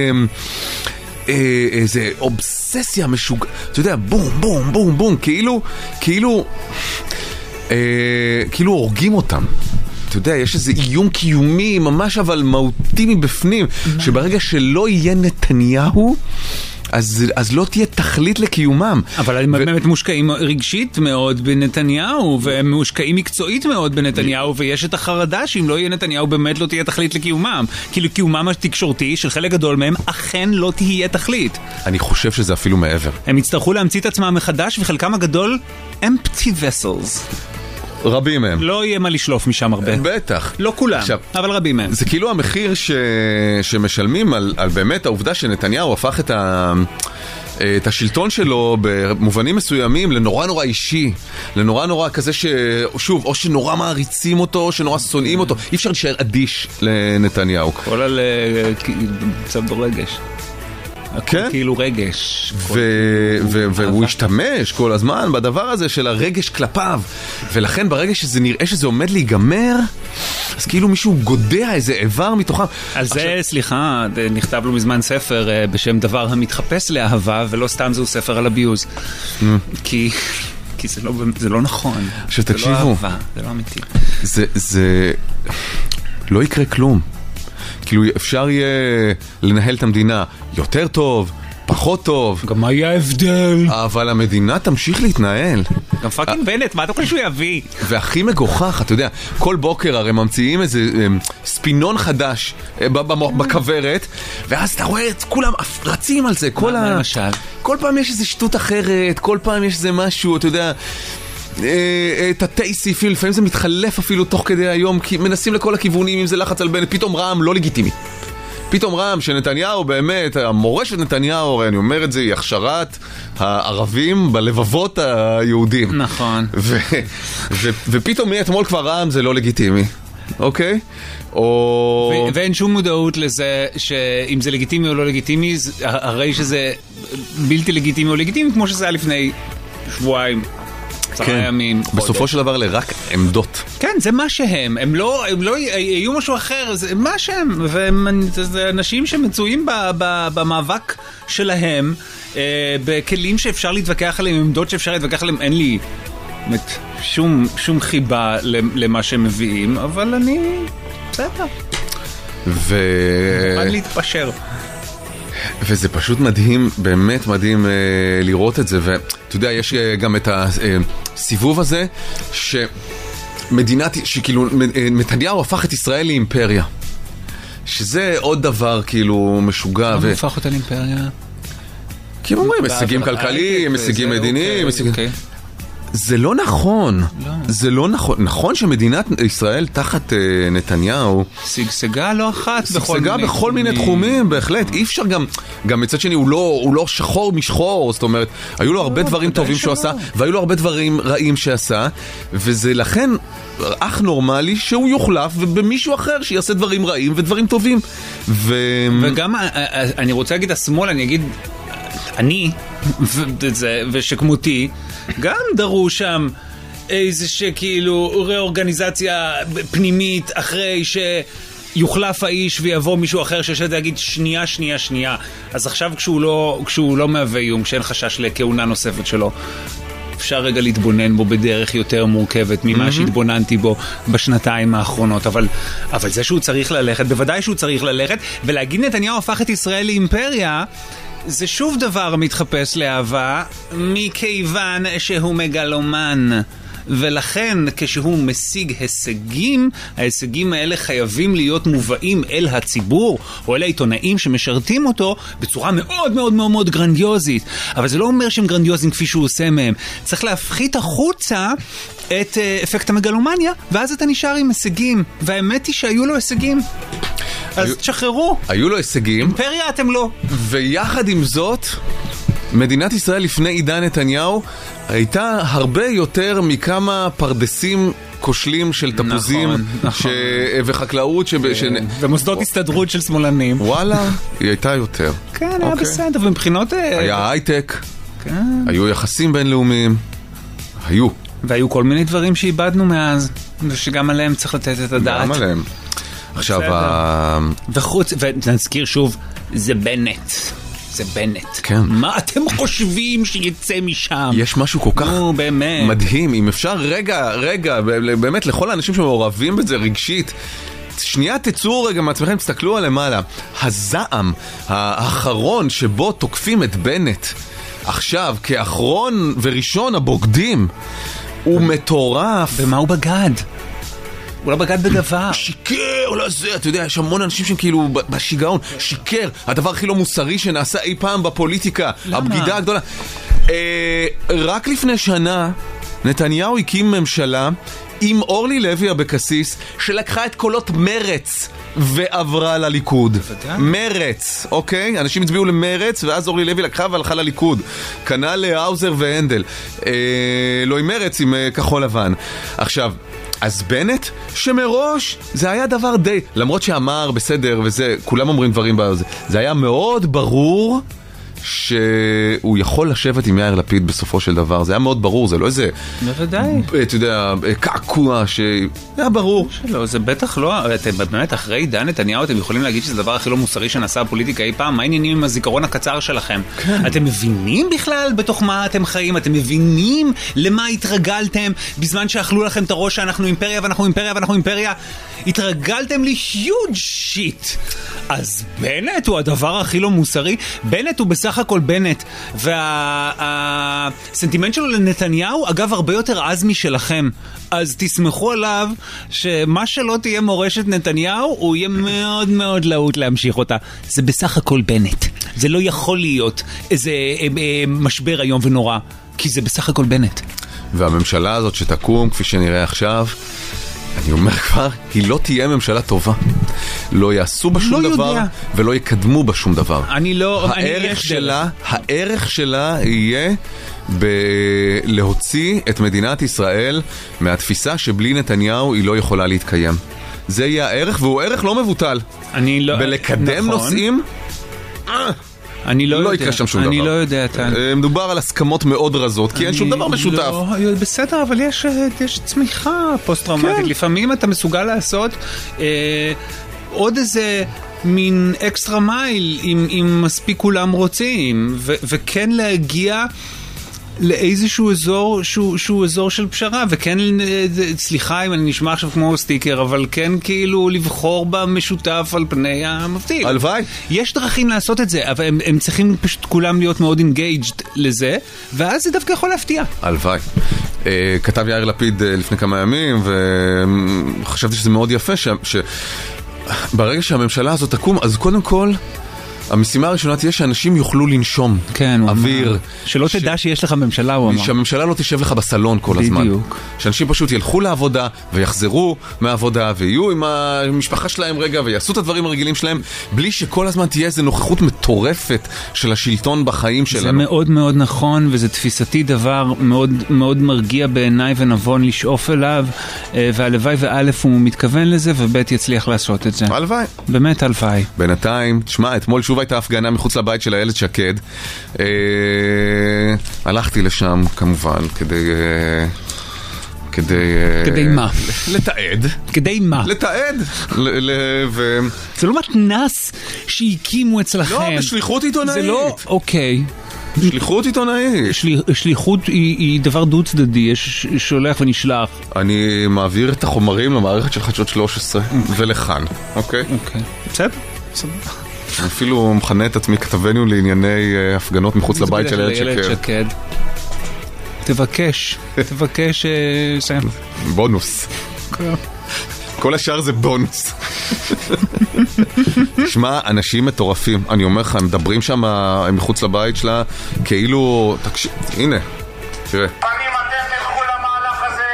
איזה אובססיה משוגע, אתה יודע, בום, בום, בום, בום, כאילו, כאילו, כאילו הורגים אותם. אתה יודע, יש איזה איום קיומי, ממש אבל מהותי מבפנים, שברגע שלא יהיה נתניהו, אז, אז לא תהיה תכלית לקיומם. אבל הם ו... באמת מושקעים רגשית מאוד בנתניהו, והם מושקעים מקצועית מאוד בנתניהו, ויש את החרדה שאם לא יהיה נתניהו באמת לא תהיה תכלית לקיומם. כאילו קיומם התקשורתי של חלק גדול מהם אכן לא תהיה תכלית. אני חושב שזה אפילו מעבר. הם יצטרכו להמציא את עצמם מחדש, וחלקם הגדול empty vessels. רבים מהם. לא יהיה מה לשלוף משם הרבה. בטח. לא כולם, עכשיו, אבל רבים מהם. זה כאילו המחיר ש... שמשלמים על, על באמת העובדה שנתניהו הפך את ה... את השלטון שלו במובנים מסוימים לנורא נורא אישי, לנורא נורא כזה ששוב, או שנורא מעריצים אותו, או שנורא שונאים אותו. אי אפשר להישאר אדיש לנתניהו. כל על קצת ברגש. כן? כאילו רגש. והוא השתמש כל הזמן בדבר הזה של הרגש כלפיו. ולכן ברגע שזה נראה שזה עומד להיגמר, אז כאילו מישהו גודע איזה איבר מתוכם. על זה, סליחה, נכתב לו מזמן ספר בשם דבר המתחפש לאהבה, ולא סתם זהו ספר על אביוז. כי... כי זה לא, זה לא נכון. שתקשיבו. זה לא אהבה, זה לא אמיתי. זה, זה... לא יקרה כלום. כאילו אפשר יהיה לנהל את המדינה יותר טוב, פחות טוב. גם מה יהיה ההבדל? אבל המדינה תמשיך להתנהל. גם פאקינג בנט, מה אתה חושב שהוא יביא? והכי מגוחך, אתה יודע, כל בוקר הרי ממציאים איזה ספינון חדש בכוורת, ואז אתה רואה את כולם רצים על זה. מה למשל? כל פעם יש איזה שטות אחרת, כל פעם יש איזה משהו, אתה יודע... את הטייסיפים, לפעמים זה מתחלף אפילו תוך כדי היום, כי מנסים לכל הכיוונים, אם זה לחץ על בנט, פתאום רעם לא לגיטימי. פתאום רעם שנתניהו באמת, המורשת נתניהו, אני אומר את זה, היא הכשרת הערבים בלבבות היהודים. נכון. ופתאום מאתמול כבר רעם זה לא לגיטימי. אוקיי? או... ואין שום מודעות לזה שאם זה לגיטימי או לא לגיטימי, הרי שזה בלתי לגיטימי או לגיטימי, כמו שזה היה לפני שבועיים. כן, בסופו של דבר לרק עמדות. כן, זה מה שהם. הם לא, הם לא יהיו משהו אחר, זה מה שהם. וזה אנשים שמצויים במאבק שלהם, בכלים שאפשר להתווכח עליהם, עמדות שאפשר להתווכח עליהם. אין לי שום, שום חיבה למה שהם מביאים, אבל אני בסדר. ו... מוכן להתפשר. וזה פשוט מדהים, באמת מדהים אה, לראות את זה, ואתה יודע, יש אה, גם את הסיבוב הזה, שמדינת, שכאילו, נתניהו הפך את ישראל לאימפריה. שזה עוד דבר כאילו משוגע. למה ו... הפך אותה לאימפריה? כי הם אומרים, הישגים כלכליים, הישגים מדיניים, הישגים... אוקיי. זה לא נכון. לא. זה לא נכון. נכון שמדינת ישראל תחת uh, נתניהו סגסגה לא אחת בכל סגסגה מיני בכל מיני תחומים, בהחלט. אי אפשר גם, גם מצד שני, הוא לא, הוא לא שחור משחור, זאת אומרת, היו לו הרבה דברים טובים שהוא עשה, והיו לו הרבה דברים רעים שעשה, וזה לכן אך נורמלי שהוא יוחלף ובמישהו אחר שיעשה דברים רעים ודברים טובים. ו... וגם, אני רוצה להגיד השמאל, אני אגיד, אני, ושכמותי, גם דרוש שם איזה שכאילו ראורגניזציה פנימית אחרי שיוחלף האיש ויבוא מישהו אחר שישב להגיד שנייה, שנייה, שנייה. אז עכשיו כשהוא לא, כשהוא לא מהווה איום, כשאין חשש לכהונה נוספת שלו, אפשר רגע להתבונן בו בדרך יותר מורכבת ממה mm-hmm. שהתבוננתי בו בשנתיים האחרונות. אבל, אבל זה שהוא צריך ללכת, בוודאי שהוא צריך ללכת, ולהגיד נתניהו הפך את ישראל לאימפריה, זה שוב דבר מתחפש לאהבה, מכיוון שהוא מגלומן. ולכן כשהוא משיג הישגים, ההישגים האלה חייבים להיות מובאים אל הציבור או אל העיתונאים שמשרתים אותו בצורה מאוד מאוד מאוד מאוד גרנדיוזית. אבל זה לא אומר שהם גרנדיוזים כפי שהוא עושה מהם. צריך להפחית החוצה את אפקט המגלומניה, ואז אתה נשאר עם הישגים. והאמת היא שהיו לו הישגים. אז תשחררו. היו לו הישגים. אימפריה אתם לא. ויחד עם זאת, מדינת ישראל לפני עידן נתניהו הייתה הרבה יותר מכמה פרדסים כושלים של תפוזים נכון, נכון. ש... וחקלאות ש... ש... ומוסדות הסתדרות של שמאלנים. וואלה, היא הייתה יותר. כן, היה אוקיי. בסדר, ומבחינות... היה הייטק, כן. היו יחסים בינלאומיים, היו. והיו כל מיני דברים שאיבדנו מאז, ושגם עליהם צריך לתת את הדעת. גם עליהם. עכשיו, ה... וחוץ, ונזכיר שוב, זה בנט. זה בנט. כן. מה אתם חושבים שיצא משם? יש משהו כל כך נו, באמת. מדהים. אם אפשר רגע, רגע, באמת לכל האנשים שמעורבים בזה רגשית, שנייה תצאו רגע מעצמכם, תסתכלו על למעלה. הזעם האחרון שבו תוקפים את בנט, עכשיו כאחרון וראשון הבוגדים, הוא מטורף. במה הוא בגד? הוא לא בגד בדבר. שיקר, לא זה, אתה יודע, יש המון אנשים שהם כאילו בשיגעון, שיקר, הדבר הכי לא מוסרי שנעשה אי פעם בפוליטיקה, למה? הבגידה הגדולה. אה, רק לפני שנה, נתניהו הקים ממשלה עם אורלי לוי אבקסיס, שלקחה את קולות מרץ ועברה לליכוד. מרץ, אוקיי? אנשים הצביעו למרץ, ואז אורלי לוי לקחה והלכה לליכוד. כנ"ל להאוזר והנדל. אה, לא עם מרץ, עם אה, כחול לבן. עכשיו, אז בנט, שמראש זה היה דבר די, למרות שאמר בסדר וזה, כולם אומרים דברים בזה, זה היה מאוד ברור שהוא יכול לשבת עם יאיר לפיד בסופו של דבר. זה היה מאוד ברור, זה לא איזה... בוודאי. אתה יודע, קעקוע ש... זה היה ברור. שלא, זה בטח לא... אתם באמת אחרי עידן נתניהו, אתם יכולים להגיד שזה הדבר הכי לא מוסרי שנעשה הפוליטיקה אי פעם? מה העניינים עם הזיכרון הקצר שלכם? כן. אתם מבינים בכלל בתוך מה אתם חיים? אתם מבינים למה התרגלתם בזמן שאכלו לכם את הראש שאנחנו אימפריה ואנחנו אימפריה ואנחנו אימפריה? התרגלתם לי huge shit. אז בנט הוא הדבר הכי לא מוסרי. בנט הוא בסך הכל בנט, והסנטימנט שלו לנתניהו אגב הרבה יותר עז משלכם, אז תסמכו עליו שמה שלא תהיה מורשת נתניהו הוא יהיה מאוד מאוד להוט להמשיך אותה. זה בסך הכל בנט, זה לא יכול להיות איזה אה, אה, משבר היום ונורא, כי זה בסך הכל בנט. והממשלה הזאת שתקום כפי שנראה עכשיו, אני אומר כבר, היא לא תהיה ממשלה טובה. לא יעשו בה שום לא דבר, יודע. ולא יקדמו בה שום דבר. אני לא... הערך אני שלה, הערך שלה יהיה בלהוציא את מדינת ישראל מהתפיסה שבלי נתניהו היא לא יכולה להתקיים. זה יהיה הערך, והוא ערך לא מבוטל. אני לא... בלקדם נכון. נושאים... אני לא, לא יודע. יקרה שם שום אני דבר. לא יודע, אתה... מדובר על הסכמות מאוד רזות, כי אין שום דבר משותף. לא, בסדר, אבל יש, יש צמיחה פוסט-טראומטית. כן. לפעמים אתה מסוגל לעשות אה, עוד איזה מין אקסטרה מייל, אם, אם מספיק כולם רוצים, ו, וכן להגיע לאיזשהו אזור שהוא, שהוא אזור של פשרה, וכן, סליחה אם אני נשמע עכשיו כמו סטיקר, אבל כן כאילו לבחור במשותף על פני המבדיל. הלוואי. יש דרכים לעשות את זה, אבל הם, הם צריכים פשוט כולם להיות מאוד engaged לזה, ואז זה דווקא יכול להפתיע. הלוואי. Uh, כתב יאיר לפיד uh, לפני כמה ימים, וחשבתי שזה מאוד יפה, ש... ש... ברגע שהממשלה הזאת תקום, אז קודם כל... המשימה הראשונה תהיה שאנשים יוכלו לנשום כן, אוויר. שלא ש... תדע שיש לך ממשלה, הוא אמר. שהממשלה לא תשב לך בסלון כל בדיוק. הזמן. שאנשים פשוט ילכו לעבודה ויחזרו מהעבודה ויהיו עם המשפחה שלהם רגע ויעשו את הדברים הרגילים שלהם, בלי שכל הזמן תהיה איזו נוכחות מטורפת של השלטון בחיים שלנו. זה מאוד מאוד נכון, וזה תפיסתי דבר מאוד, מאוד מרגיע בעיניי ונבון לשאוף אליו, והלוואי ואלף הוא מתכוון לזה ובית יצליח לעשות את זה. הלוואי. באמת הלוואי. בינתיים, תשמע, אתמול שוב הייתה הפגנה מחוץ לבית של הילד שקד. אה, הלכתי לשם כמובן כדי... אה, כדי... כדי מה? לתעד. כדי מה? לתעד. ל- ל- ו... זה לא מתנס שהקימו אצלכם. לא, בשליחות עיתונאית. זה לא... אוקיי. שליחות עיתונאית. של... שליחות היא, היא דבר דו צדדי, יש שולח ונשלח. אני מעביר את החומרים למערכת של חדשות שלוש עשרה ולכאן, אוקיי? אוקיי. בסדר? בסדר. אני אפילו מכנה את עצמי כתבנו לענייני הפגנות מחוץ לבית של הילד שקד. תבקש, תבקש... בונוס. כל השאר זה בונוס. תשמע, אנשים מטורפים. אני אומר לך, הם מדברים שם מחוץ לבית שלה, כאילו... תקשיב, הנה, תראה. אם אתם תלכו למהלך הזה,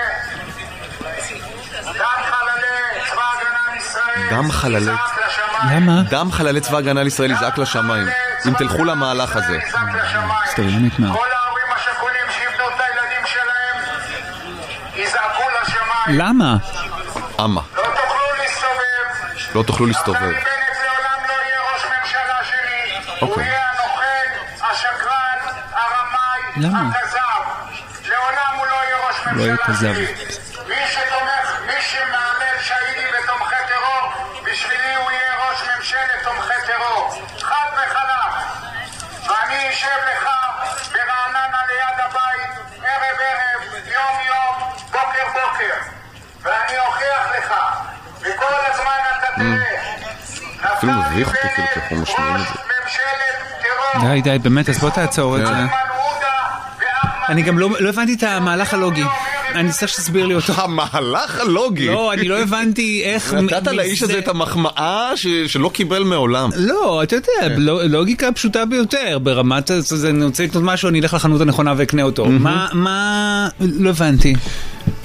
דם חללי צבא הגנה לישראל, דם חללי... למה? דם חללי צבא הגנה לישראל יזעק לשמיים. אם תלכו למהלך הזה. סתרי, לא נתמר. כל ההורים השכולים שאיבדו את הילדים שלהם יזעקו לשמיים. למה? אמה. לא תוכלו להסתובב. לא תוכלו להסתובב. נפתלי בנט לעולם לא יהיה ראש ממשלה שלי. הוא אוקיי. יהיה הנוכל, השקרן, הרמאי, למה? הכזב. לעולם הוא לא יהיה ראש לא יהיה ממשלה כזב. שלי. מי שתומך, מי שמעלל שהידי ותומכי טרור, בשבילי הוא יהיה ראש ממשלת תומכי טרור. חד וחלק. ואני אשב לך ברעננה ליד הבית, ערב ערב, יום יום, בוקר בוקר. ואני אוכיח לך, וכל הזמן אתה תראה. אפילו מביך אותי כאילו כשאנחנו משמיעים את זה. ראש ממשלת טרור. די, די, באמת, אז בוא תעצור את זה. איימן עודה ואחמד... אני גם לא, לא הבנתי את המהלך הלוגי. אני צריך שתסביר לי אותו. המהלך הלוגי. לא, אני לא הבנתי איך... נתת לאיש הזה את המחמאה ש- שלא קיבל מעולם. לא, אתה יודע, לוגיקה פשוטה ביותר, ברמת, אני רוצה לקנות משהו, אני אלך לחנות הנכונה ואקנה אותו. מה, מה, לא הבנתי.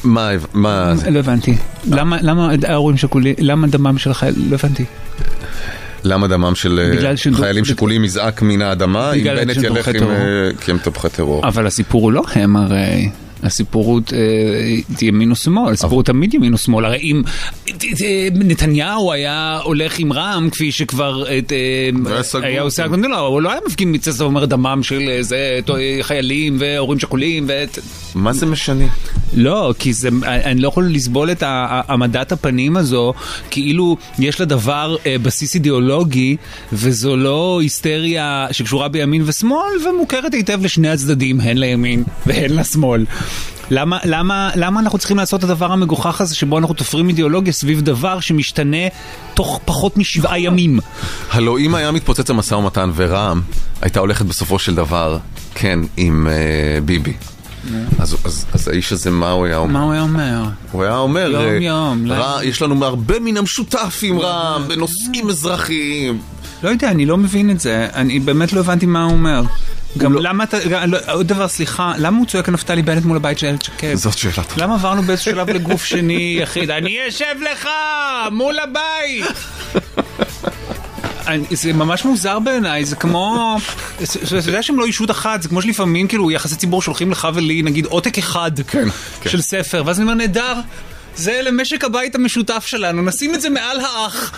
מה, מה זה? לא הבנתי. למה, למה ההורים שכולים, למה דמם של החייל, לא הבנתי. למה דמם של חיילים שכולים יזעק מן האדמה, אם בנט ילך כי הם תומכי טרור. אבל הסיפור הוא לא הם הרי... הסיפור הוא ימין או שמאל, הסיפור הוא תמיד ימין או שמאל, הרי אם נתניהו היה הולך עם רע"מ כפי שכבר היה עושה, הוא לא היה מפגין מצלצל ואומר דמם של חיילים והורים שכולים. מה זה משנה? לא, כי אני לא יכול לסבול את העמדת הפנים הזו, כאילו יש לה דבר בסיס אידיאולוגי, וזו לא היסטריה שקשורה בימין ושמאל, ומוכרת היטב לשני הצדדים, הן לימין והן לשמאל. למה, למה, למה אנחנו צריכים לעשות את הדבר המגוחך הזה שבו אנחנו תופרים אידיאולוגיה סביב דבר שמשתנה תוך פחות משבעה ימים? הלא אם היה מתפוצץ המשא ומתן ורע"מ הייתה הולכת בסופו של דבר, כן, עם uh, ביבי. אז, אז, אז האיש הזה, מה הוא היה אומר? מה הוא היה אומר? הוא היה אומר, יום יום. רע, יש לנו הרבה מן המשותף עם רע"מ בנושאים אזרחיים. לא יודע, אני לא מבין את זה. אני באמת לא הבנתי מה הוא אומר. גם לא... למה אתה, עוד דבר, סליחה, למה הוא צועק נפתלי בנט מול הבית של איילת שקד? זאת שאלה. למה עברנו באיזשהו שלב לגוף שני יחיד? אני אשב לך מול הבית! אני, זה ממש מוזר בעיניי, זה כמו... אתה יודע שהם לא אישות אחת, זה כמו שלפעמים כאילו יחסי ציבור שולחים לך ולי, נגיד עותק אחד כן, כן. של ספר, ואז אני אומר, נהדר, זה למשק הבית המשותף שלנו, נשים את זה מעל האח.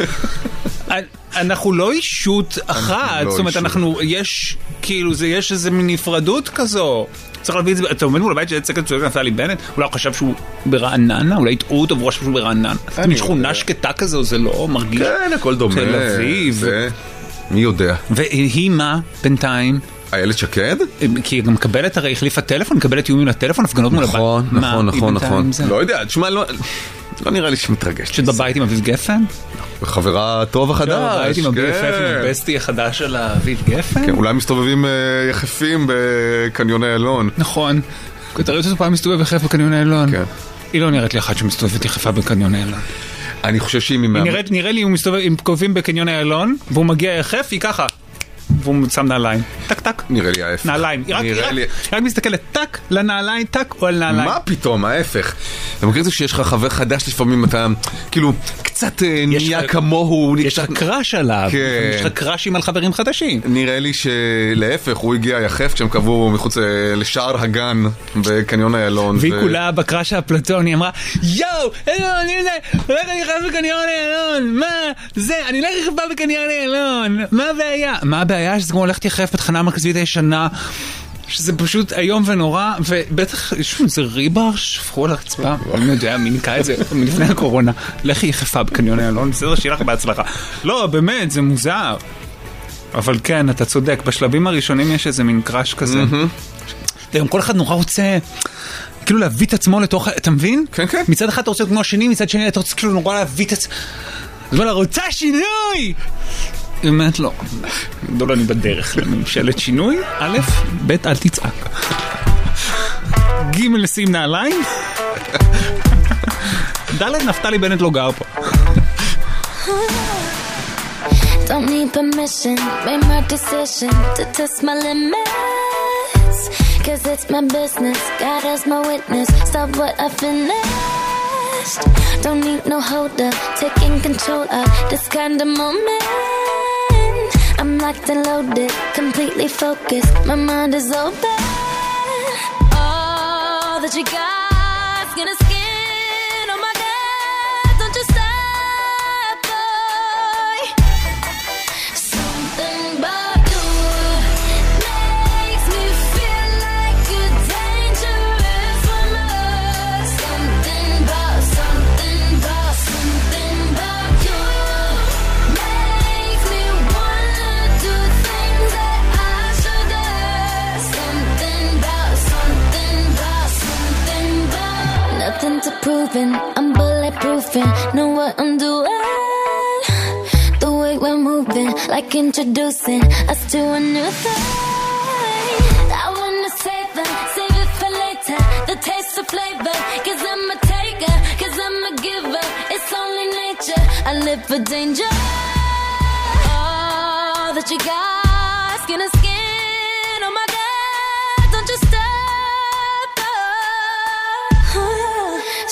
אנחנו לא אישות אחת, זאת אומרת, אנחנו, יש, כאילו, זה יש איזה מין נפרדות כזו. צריך להביא את זה, אתה עומד מול הבית של צקל צועק נפתלי בנט, אולי הוא חשב שהוא ברעננה, אולי יטעו אותו והוא חשב שהוא ברעננה. זה משכונה שקטה כזו, זה לא מרגיש. כן, הכל דומה. תל אביב. מי יודע. והיא מה, בינתיים? איילת שקד? כי היא גם מקבלת, הרי החליפה טלפון, מקבלת איומים לטלפון, הפגנות מול הבית. נכון, נכון, נכון, נכון. לא יודע, תשמע, לא נראה לי שמתרגשת. שאת בבית עם אביב גפן? חברה טוב החדש. בבית עם אביב גפן, עם הבסטי החדש של אביב גפן. אולי מסתובבים יחפים בקניוני אלון. נכון. אתה ראית אותו פעם מסתובב יחף בקניוני אלון? כן. היא לא נראית לי אחת שמסתובבת יחפה בקניוני אלון. אני חושב שהיא ממאמן. נראה לי הוא מסתובב עם קובעים בקניוני אלון, והוא מגיע יחף, היא ככה. והוא שם נעליים. טק טק. נראה לי ההפך. נעליים. היא רק מסתכלת טק לנעליים, טק או על נעליים. מה פתאום, ההפך. אתה מכיר את זה שיש לך חבר חדש לפעמים, אתה כאילו קצת נהיה כמוהו. יש לך קראש עליו. יש לך קראשים על חברים חדשים. נראה לי שלהפך, הוא הגיע יחף כשהם קבעו מחוץ לשער הגן בקניון איילון. והיא כולה בקראש האפלטוני אמרה, יואו, אני יודע, הולך אני יחף בקניון איילון. מה? זה, אני הולך יחפה בקניון איילון. מה הבעיה? מה הבעיה? שזה כמו הולכת יחף בתחנה המרכזית הישנה, שזה פשוט היום ונורא, ובטח יש איזה ריבר שפכו על הרצפה, אני יודע, מי נקרא את זה מלפני הקורונה, לכי יחפה בקניון איילון, בסדר, שיהיה לך בהצלחה. לא, באמת, זה מוזר. אבל כן, אתה צודק, בשלבים הראשונים יש איזה מין קראש כזה. וגם כל אחד נורא רוצה כאילו להביא את עצמו לתוך, אתה מבין? כן, כן. מצד אחד אתה רוצה כמו השני, מצד שני אתה רוצה כאילו נורא להביא את עצמו. אז מה, רוצה שינוי! באמת לא. גדול אני בדרך לממשלת שינוי. א', ב', אל תצעק. ג', לשים נעליים. ד', נפתלי בנט לא גר פה. Don't need permission, made my decision to test my limits. Cause it's my business, God as my witness. Stop what I finished. Don't need no holder, taking control of this kind of moment. I'm locked and loaded, completely focused. My mind is open. All that you got's gonna skin. Oh my God, don't you stop, boy. Something about you makes me feel like a dangerous woman. Something about, something about, something about you makes me wanna do things that I shouldn't. Something about, something about, something about. Nothing to proving, I'm bulletproofing. Know what I'm doing. The way we're moving, like introducing us to a new thing. I wanna save it, save it for later. The taste of flavor, cause I'm a taker, cause I'm a giver. It's only nature, I live for danger. All that you got, skin to skin. Oh my God, don't you stop. Oh.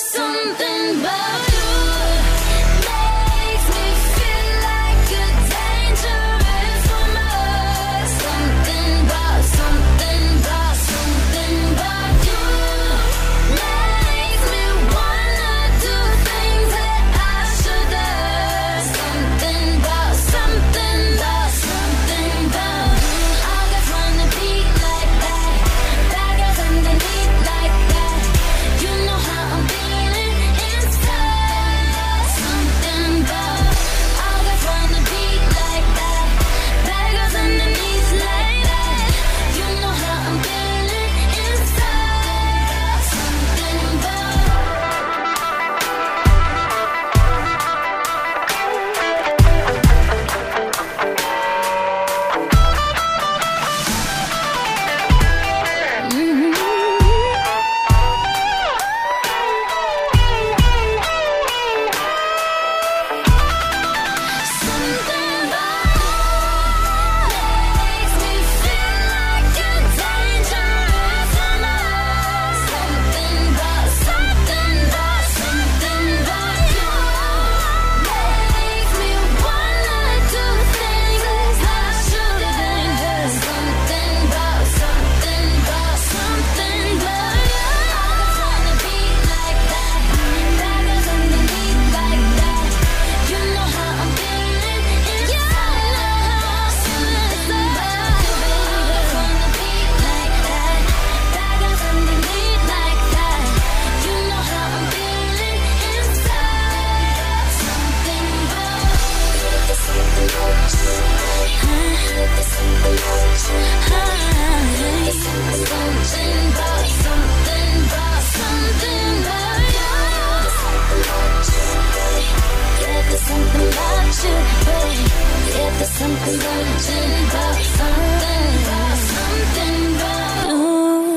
should pray. If there's something urgent about something, about something about you.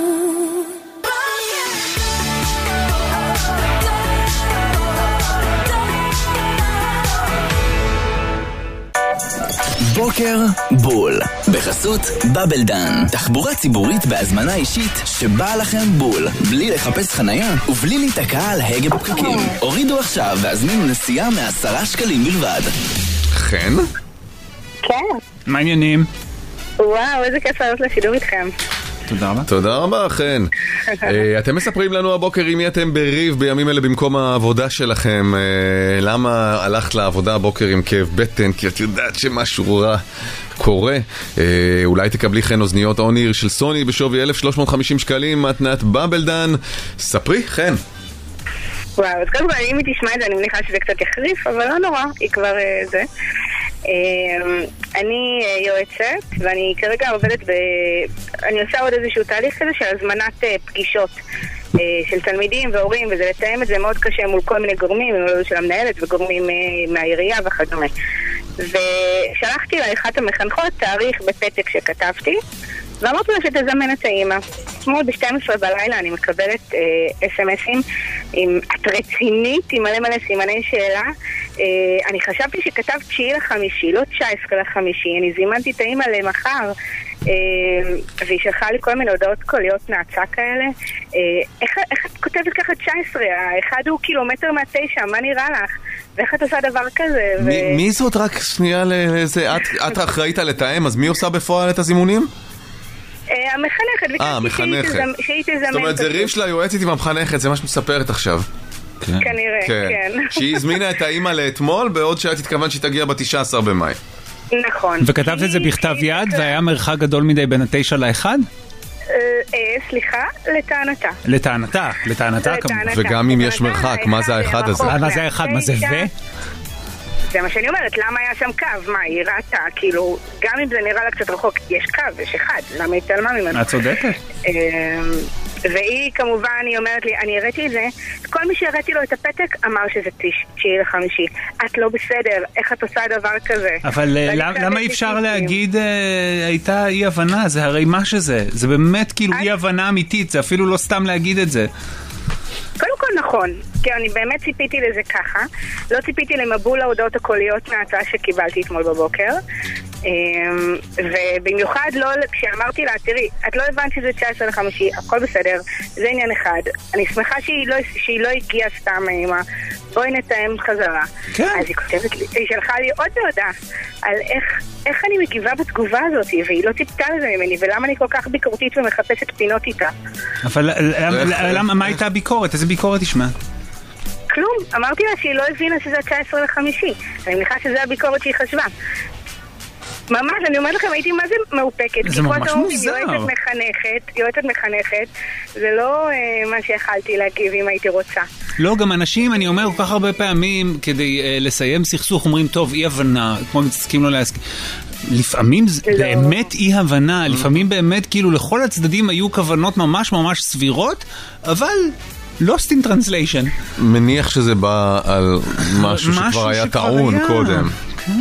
בוקר בול, בחסות בבלדן, תחבורה ציבורית בהזמנה אישית שבאה לכם בול, בלי לחפש חנייה ובלי להיתקע על הגה בפקקים. הורידו עכשיו והזמינו נסיעה מעשרה שקלים בלבד. חן? כן. מה העניינים? וואו, איזה כיף לעלות לשידור איתכם. תודה רבה. תודה רבה, חן. אתם מספרים לנו הבוקר עם מי אתם בריב בימים אלה במקום העבודה שלכם. למה הלכת לעבודה הבוקר עם כאב בטן? כי את יודעת שמשהו רע קורה. אולי תקבלי חן אוזניות אוניר של סוני בשווי אלף שלוש מאות וחמישים שקלים מתנת בבלדן. ספרי, חן. וואו, אז קודם כל אם היא תשמע את זה אני מניחה שזה קצת יחריף, אבל לא נורא, היא כבר זה. אני יועצת ואני כרגע עובדת ב... אני עושה עוד איזשהו תהליך כזה של הזמנת פגישות של תלמידים והורים, וזה לתאם את זה מאוד קשה מול כל מיני גורמים, של המנהלת וגורמים מהעירייה וכדומה. ושלחתי לאחת המחנכות תאריך בפתק שכתבתי ואמרתי לה שתזמן את האמא. אתמול ב-שתים עשרה בלילה אני מקבלת אס אם אסים עם את רצינית, עם מלא מלא סימני שאלה. אה, אני חשבתי שכתב תשיעי לחמישי, לא תשע עשרה לחמישי. אני זימנתי את האמא למחר, אה, והיא שלחה לי כל מיני הודעות קוליות נעצה כאלה. אה, איך, איך את כותבת ככה תשע עשרה? האחד הוא קילומטר מהתשע, מה נראה לך? ואיך את עושה דבר כזה? ו... מי, מי זאת רק שנייה לאיזה... את, את אחראית על לתאם, אז מי עושה בפועל את הזימונים? המחנכת, אה, המחנכת. שהיא תזמן. זאת אומרת, זה ריב של היועצת עם המחנכת, זה מה שמספרת עכשיו. כנראה, כן. שהיא הזמינה את האמא לאתמול, בעוד שאת התכוונת שהיא תגיע ב-תשעה עשר במאי. נכון. וכתבת את זה בכתב יד, והיה מרחק גדול מדי בין התשע לאחד? סליחה, לטענתה. לטענתה, לטענתה כמובן. וגם אם יש מרחק, מה זה האחד הזה? מה זה האחד? מה זה ו? זה מה שאני אומרת, למה היה שם קו? מה, היא ראתה, כאילו, גם אם זה נראה לה קצת רחוק, יש קו, יש אחד, למה היא תלמה ממנו? את צודקת. והיא כמובן, היא אומרת לי, אני הראיתי את זה, כל מי שהראיתי לו את הפתק אמר שזה תשיעי לחמישי. את לא בסדר, איך את עושה דבר כזה? אבל למה אי אפשר להגיד הייתה אי הבנה? זה הרי מה שזה, זה באמת כאילו אי הבנה אמיתית, זה אפילו לא סתם להגיד את זה. קודם כל נכון, כי אני באמת ציפיתי לזה ככה, לא ציפיתי למבול ההודעות הקוליות מההצעה שקיבלתי אתמול בבוקר, ובמיוחד לא, כשאמרתי לה, תראי, את לא הבנת שזה תשע עשרה לחמישי, הכל בסדר, זה עניין אחד, אני שמחה שהיא לא, שהיא לא הגיעה סתם אימה, בואי נתאם חזרה. כן. אז היא כותבת לי, היא שלחה לי עוד הודעה על איך, איך אני מגיבה בתגובה הזאת, והיא לא ציפתה לזה ממני, ולמה אני כל כך ביקורתית ומחפשת פינות איתה. אבל למה, מה הייתה הביקורת? איזה ביקורת תשמע? כלום, אמרתי לה שהיא לא הבינה שזה תשע עשרה לחמישי, אני מניחה שזה הביקורת שהיא חשבה. ממש, אני אומרת לכם, הייתי מה זה מאופקת. זה ממש מוזר. יועצת מחנכת, יועצת מחנכת, זה לא uh, מה שיכלתי להגיב אם הייתי רוצה. לא, גם אנשים, אני אומר כל כך הרבה פעמים, כדי uh, לסיים סכסוך, אומרים, טוב, אי הבנה, כמו מתסכים לו להסכים. לפעמים זה לא. באמת אי הבנה, לפעמים באמת כאילו לכל הצדדים היו כוונות ממש ממש סבירות, אבל... lost in translation. מניח שזה בא על משהו שכבר היה טעון קודם.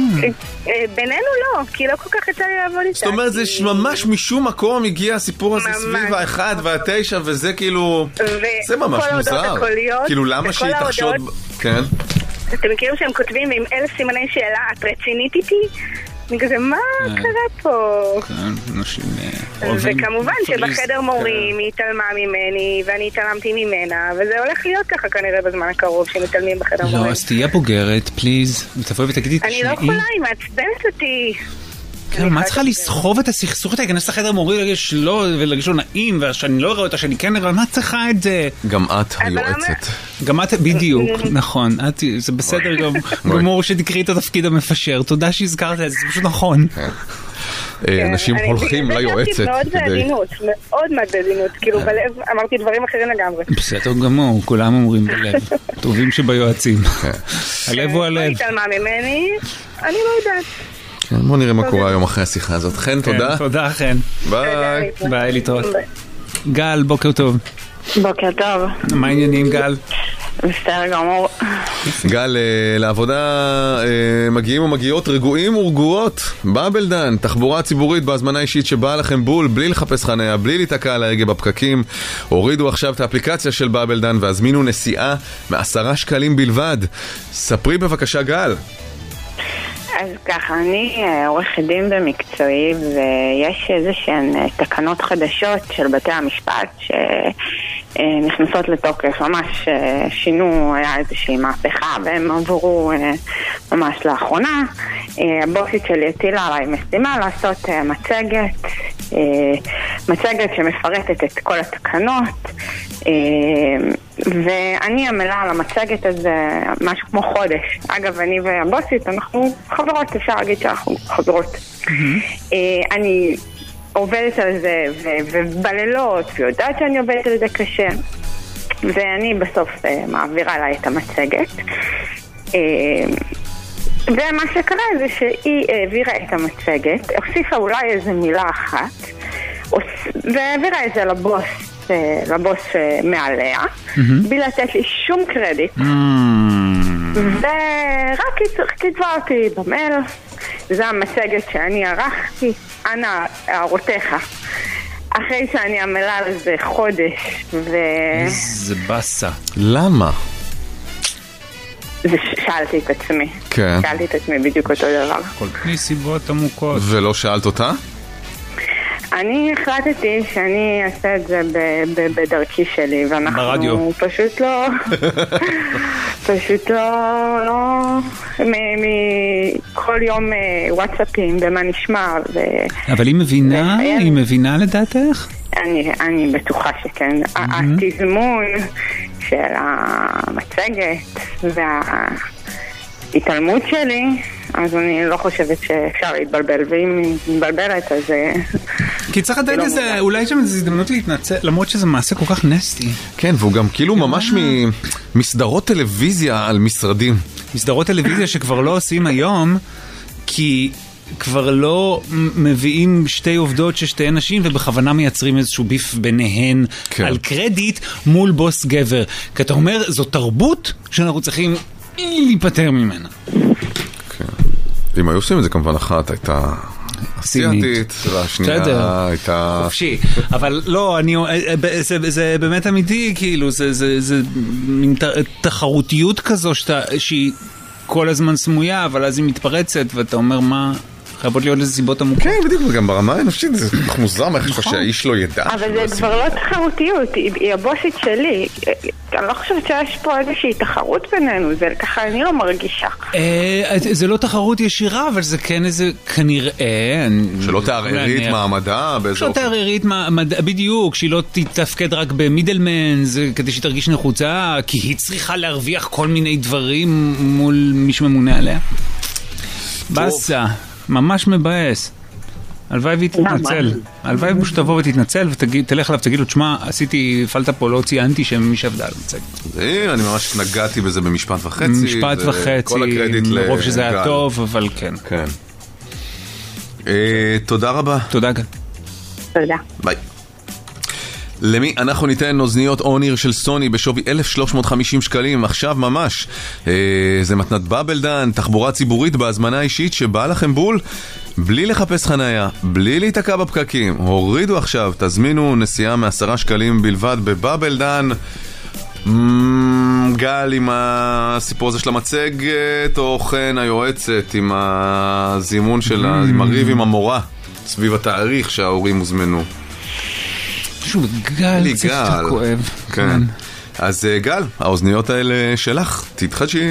בינינו לא, כי לא כל כך יצא לי לעבוד איתה. זאת אומרת, זה ממש משום מקום הגיע הסיפור הזה סביב האחד והתשע, וזה כאילו... זה ממש מוזר. כאילו למה שהיא תחשוד... כן. אתם מכירים שהם כותבים עם אלף סימני שאלה, את רצינית איתי? אני כזה, מה קרה פה? כן, נשים... וכמובן שבחדר מורים היא התעלמה ממני ואני התעלמתי ממנה, וזה הולך להיות ככה כנראה בזמן הקרוב שמתעלמים בחדר מורים. לא, אז תהיה בוגרת, פליז, תבואי ותגידי, אני לא יכולה, היא מעצבנת אותי. כן, מה צריכה לסחוב את הסכסוך? אתה יכנס לחדר מורי ולגש לא, ולגש לא נעים, ושאני לא אראה אותה, שאני כן אראה, מה צריכה את זה? גם את היועצת. גם את, בדיוק, נכון, זה בסדר גמור שתקראי את התפקיד המפשר, תודה שהזכרת את זה, זה פשוט נכון. אנשים הולכים ליועצת. מאוד בעדינות, מאוד מאוד בעדינות, כאילו בלב אמרתי דברים אחרים לגמרי. בסדר גמור, כולם אומרים בלב, טובים שביועצים. הלב הוא הלב. היא התעלמה ממני, אני לא יודעת. בוא נראה מה קורה היום אחרי השיחה הזאת. חן, תודה. תודה, חן. ביי. ביי, להתראות. גל, בוקר טוב. בוקר טוב. מה העניינים, גל? בסדר גמור. גל, לעבודה מגיעים או מגיעות רגועים ורגועות? בבלדן, תחבורה ציבורית בהזמנה אישית שבאה לכם בול, בלי לחפש חניה, בלי להתקע על ההגה בפקקים. הורידו עכשיו את האפליקציה של בבלדן והזמינו נסיעה מעשרה שקלים בלבד. ספרי בבקשה גל. אז ככה, אני עורכת דין במקצועי, ויש איזושהי תקנות חדשות של בתי המשפט שנכנסות לתוקף, ממש שינו, היה איזושהי מהפכה והם עברו ממש לאחרונה. הבוסית שלי הטילה עליי משימה לעשות מצגת, מצגת שמפרטת את כל התקנות, ואני עמלה על המצגת הזה משהו כמו חודש. אגב, אני והבוסית, אנחנו חברות, אפשר להגיד שאנחנו חברות. אני עובדת על זה ובלילות, ויודעת שאני עובדת על זה קשה, ואני בסוף מעבירה עליי את המצגת. ומה שקרה זה שהיא העבירה את המצגת, הוסיפה אולי איזה מילה אחת, והעבירה את זה לבוס, לבוס מעליה, בלי לתת לי שום קרדיט. ורק כתבה אותי במייל, זו המצגת שאני ערכתי, אנא הערותיך. אחרי שאני עמלה על זה חודש, ו... זה בסה. למה? ושאלתי את עצמי. כן. שאלתי את עצמי בדיוק אותו דבר. כל פני סיבות עמוקות. ולא שאלת אותה? אני החלטתי שאני אעשה את זה בדרכי שלי, ואנחנו ברדיו. פשוט לא, פשוט לא, לא, מכל יום וואטסאפים ומה נשמע. אבל היא מבינה, היא מבינה לדעתך? אני, אני בטוחה שכן. התזמון של המצגת וההתעלמות שלי, אז אני לא חושבת שאפשר להתבלבל, ואם היא מתבלבלת אז... כי צריך לדעת איזה, אולי שם איזו הזדמנות להתנצל, למרות שזה מעשה כל כך נסטי. כן, והוא גם כאילו ממש מסדרות טלוויזיה על משרדים. מסדרות טלוויזיה שכבר לא עושים היום, כי כבר לא מביאים שתי עובדות ששתי נשים, ובכוונה מייצרים איזשהו ביף ביניהן על קרדיט מול בוס גבר. כי אתה אומר, זו תרבות שאנחנו צריכים להיפטר ממנה. אם היו עושים את זה כמובן אחת הייתה אסיאתית, והשנייה הייתה... חופשי, אבל לא, זה באמת אמיתי, כאילו, זה מין תחרותיות כזו שהיא כל הזמן סמויה, אבל אז היא מתפרצת, ואתה אומר מה... חייבות להיות לזה סיבות עמוקות. כן, בדיוק, וגם ברמה האנושית זה מוזר, מה חושב שהאיש לא ידע. אבל זה כבר לא תחרותיות, היא הבוסית שלי. אני לא חושבת שיש פה איזושהי תחרות בינינו, זה ככה אני לא מרגישה. זה לא תחרות ישירה, אבל זה כן איזה כנראה... שלא תערערי את מעמדה באיזה אופן. שלא תערערי את מעמדה, בדיוק, שהיא לא תתפקד רק במידלמן, כדי שהיא תרגיש נחוצה, כי היא צריכה להרוויח כל מיני דברים מול מי שממונה עליה. בסה. ממש מבאס. הלוואי והיא תתנצל. הלוואי שתבוא ותתנצל ותלך עליו, תגיד לו, תשמע, עשיתי פלטה פה, לא ציינתי שמי שעבדה על מצג. אני ממש נגעתי בזה במשפט וחצי. משפט וחצי, לרוב שזה היה טוב, אבל כן. תודה רבה. תודה גל. תודה. ביי. למי אנחנו ניתן אוזניות אוניר של סוני בשווי אלף שלוש מאות וחמישים שקלים עכשיו ממש. אה, זה מתנת בבלדן, תחבורה ציבורית בהזמנה אישית שבאה לכם בול בלי לחפש חניה, בלי להתקע בפקקים. הורידו עכשיו, תזמינו נסיעה מעשרה שקלים בלבד בבבלדן. גל עם הסיפור הזה של המצגת, או חן היועצת עם הזימון שלה, עם הריב עם המורה סביב התאריך שההורים הוזמנו. שוב, גל, זה קצת כואב. כן. אז גל, האוזניות האלה שלך, תתחדשי.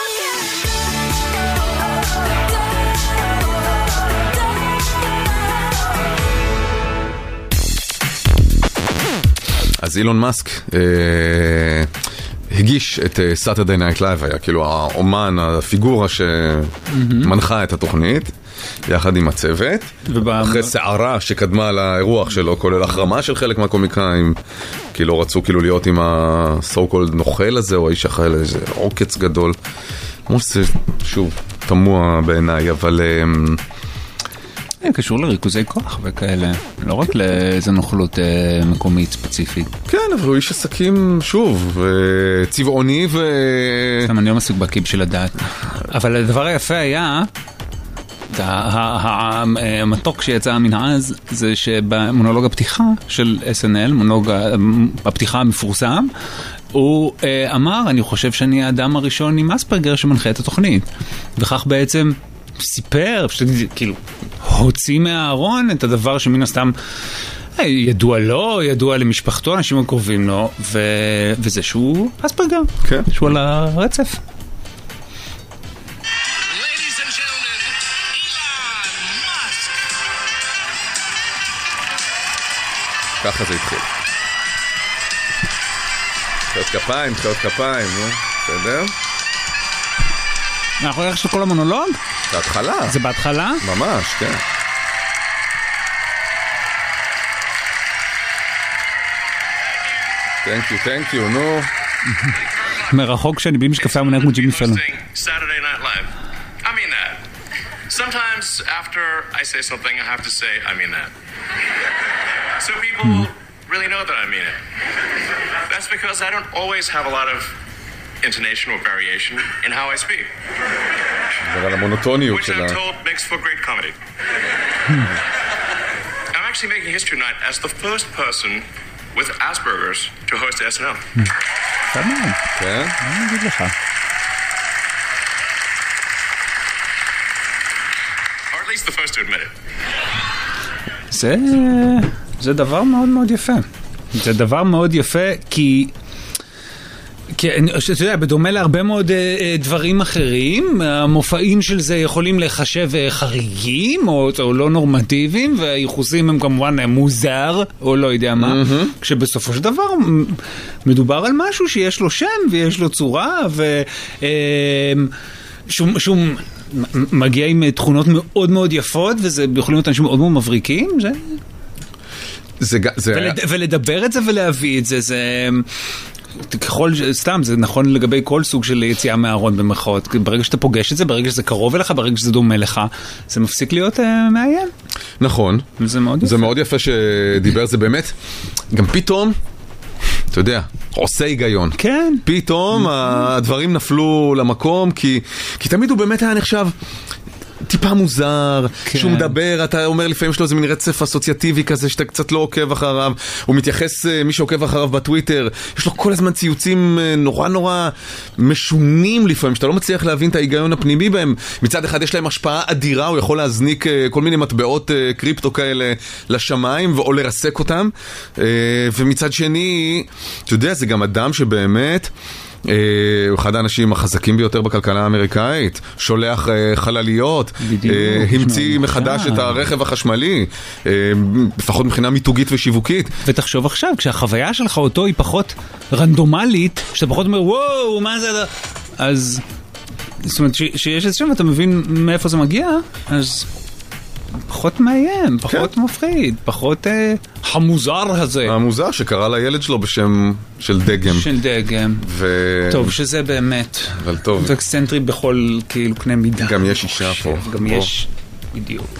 אז אילון מאסק אה, הגיש את Saturday Night Live, היה כאילו האומן, הפיגורה שמנחה את התוכנית, יחד עם הצוות, אחרי סערה שקדמה לאירוח שלו, כולל החרמה של חלק מהקומיקאים, כי לא רצו כאילו להיות עם ה-so called נוכל הזה, או האיש אחר, איזה עוקץ גדול. כמו שזה, שוב, תמוה בעיניי, אבל... קשור לריכוזי כוח וכאלה, לא רק לאיזו נוכלות מקומית ספציפית. כן, אבל הוא איש עסקים, שוב, צבעוני ו... גם אני לא מסוג בקיא בשביל לדעת. אבל הדבר היפה היה, המתוק שיצא מן אז, זה שבמונולוג הפתיחה של אס אן אל, מונולוג הפתיחה המפורסם, הוא אמר, אני חושב שאני האדם הראשון עם אספרגר שמנחה את התוכנית. וכך בעצם סיפר, כאילו, הוציא מהארון את הדבר שמן הסתם ידוע לו, ידוע למשפחתו, אנשים הקרובים לו, וזה שהוא אספרגר, שהוא על הרצף. ככה זה התחיל. חיות כפיים, חיות כפיים, נו, בסדר? אנחנו הולכים לכל המונולוג? זה התחלה. זה בהתחלה? ממש, כן. Thank you, thank you, נו. מרחוק שאני בלי משקפי המונח כמו ג'ימי פלון. Sometimes after I say something, I have to say, I mean that. So people really know that I mean it. That's because I don't always have a lot of intonation or variation in how I speak. Which I'm told makes for great comedy. I'm actually making history tonight as the first person with Asperger's to host S N L. תמיד. כן? אני אגיד לך. Or at least the first to admit it. זה... זה דבר מאוד מאוד יפה. זה דבר מאוד יפה כי... כי אתה יודע, בדומה להרבה מאוד דברים אחרים, המופעים של זה יכולים לחשב חריגים או, או לא נורמטיביים, והייחוסים הם כמובן מוזר או לא יודע מה, mm-hmm. כשבסופו של דבר מדובר על משהו שיש לו שם ויש לו צורה ושום שום מגיע עם תכונות מאוד מאוד יפות, וזה יכולים להיות אנשים מאוד מאוד מבריקים, זה... זה, זה ולד... ולדבר את זה ולהביא את זה, זה... ככל, סתם, זה נכון לגבי כל סוג של יציאה מהארון במרכאות. ברגע שאתה פוגש את זה, ברגע שזה קרוב אליך, ברגע שזה דומה לך, זה מפסיק להיות uh, מעיין. נכון. זה מאוד יפה. זה מאוד יפה שדיבר, זה באמת, גם פתאום, אתה יודע, עושה היגיון. כן. פתאום הדברים נפלו למקום, כי, כי תמיד הוא באמת היה נחשב טיפה מוזר, כן. שהוא מדבר, אתה אומר לפעמים שלו זה מין רצף אסוציאטיבי כזה, שאתה קצת לא עוקב אחריו, הוא מתייחס, מי שעוקב אחריו בטוויטר, יש לו כל הזמן ציוצים נורא נורא משונים לפעמים, שאתה לא מצליח להבין את ההיגיון הפנימי בהם. מצד אחד יש להם השפעה אדירה, הוא יכול להזניק כל מיני מטבעות קריפטו כאלה לשמיים, או לרסק אותם, ומצד שני, אתה יודע, זה גם אדם שבאמת הוא אחד האנשים החזקים ביותר בכלכלה האמריקאית, שולח חלליות, המציא מחדש את הרכב החשמלי, לפחות מבחינה מיתוגית ושיווקית. ותחשוב עכשיו, כשהחוויה שלך אותו היא פחות רנדומלית, שאתה פחות אומר, וואו, מה זה? אז, זאת אומרת, שיש את שם ואתה מבין מאיפה זה מגיע, אז פחות מאיים, פחות מפחיד, פחות המוזר הזה. המוזר שקרא לילד שלו בשם של דגם. של דגם. טוב, שזה באמת. אבל טוב. ואקסצנטרי בכל כאילו קנה מידה. גם יש אישה פה. גם יש, בדיוק.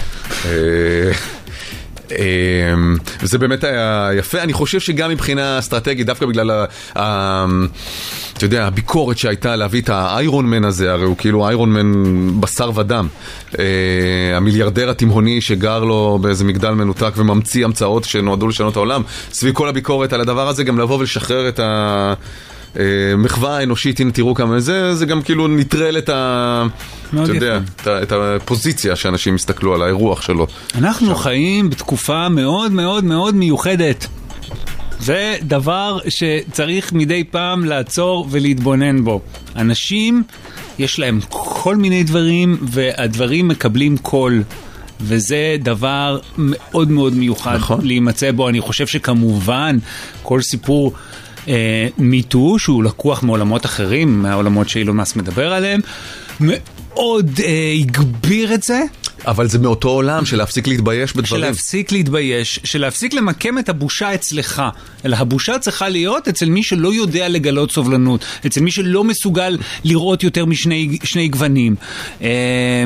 וזה באמת היה יפה. אני חושב שגם מבחינה אסטרטגית, דווקא בגלל אתה יודע, הביקורת שהייתה להביא את האיירון מן הזה, הרי הוא כאילו איירון מן בשר ודם, המיליארדר התימהוני שגר לו באיזה מגדל מנותק וממציא המצאות שנועדו לשנות העולם, סביב כל הביקורת על הדבר הזה, גם לבוא ולשחרר את ה... מחווה האנושית, הנה תראו כמה זה, זה גם כאילו נטרל את ה... אתה יודע, את הפוזיציה שאנשים מסתכלו על האירוח שלו. אנחנו חיים בתקופה מאוד מאוד מאוד מיוחדת. זה דבר שצריך מדי פעם לעצור ולהתבונן בו. אנשים, יש להם כל מיני דברים, והדברים מקבלים קול. וזה דבר מאוד מאוד מיוחד להימצא בו. אני חושב שכמובן, כל סיפור מיטו, שהוא לקוח מעולמות אחרים, מהעולמות שאילון מאסק מדבר עליהם, מאוד הגביר את זה. אבל זה מאותו עולם של להפסיק להתבייש בדברים. של להפסיק להתבייש, של להפסיק למקם את הבושה אצלך. אלא הבושה צריכה להיות אצל מי שלא יודע לגלות סובלנות, אצל מי שלא מסוגל לראות יותר משני שני גוונים.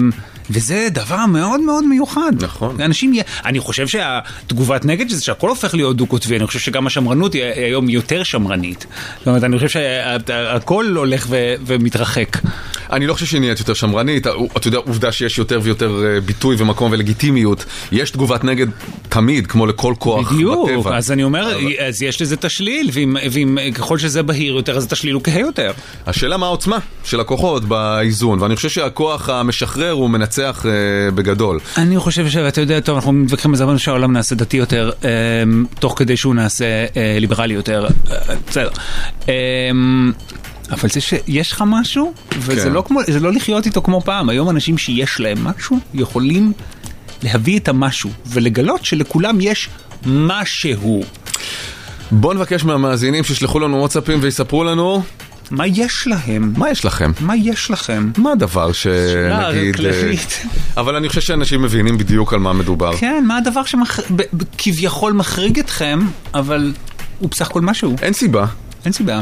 וזה דבר מאוד מאוד מיוחד. נכון. אנשים, אני חושב שהתגובת נגד זה שהכל הופך להיות דו-קוטבי, אני חושב שגם השמרנות היא היום יותר שמרנית. זאת אומרת, אני חושב שהכל הולך ו- ומתרחק. אני לא חושב שהיא נהיית יותר שמרנית, אתה יודע, עובדה שיש יותר ויותר ביטוי ומקום ולגיטימיות. יש תגובת נגד תמיד, כמו לכל כוח בדיוק, בטבע. אז אני אומר, אבל... אז יש לזה תשליל, ואם, ואם ככל שזה בהיר יותר, אז התשליל הוא כהה יותר. השאלה מה העוצמה של הכוחות באיזון, ואני חושב שהכוח המשחרר הוא מנצח אה, בגדול. אני חושב שאתה יודע, טוב, אנחנו מתווכחים על זה, אבל שהעולם נעשה דתי יותר, אה, תוך כדי שהוא נעשה אה, ליברלי יותר. אה, בסדר. אה, אבל זה שיש לך משהו, וזה כן. לא כמו, זה לא לחיות איתו כמו פעם. היום אנשים שיש להם משהו, יכולים להביא את המשהו, ולגלות שלכולם יש משהו. בוא נבקש מהמאזינים שישלחו לנו וואטסאפים ויספרו לנו מה יש להם? מה יש לכם? מה יש לכם? מה הדבר שנגיד... אבל אני חושב שאנשים מבינים בדיוק על מה מדובר. כן, מה הדבר שכביכול מחריג אתכם, אבל הוא בסך הכל משהו. אין סיבה. אין סיבה.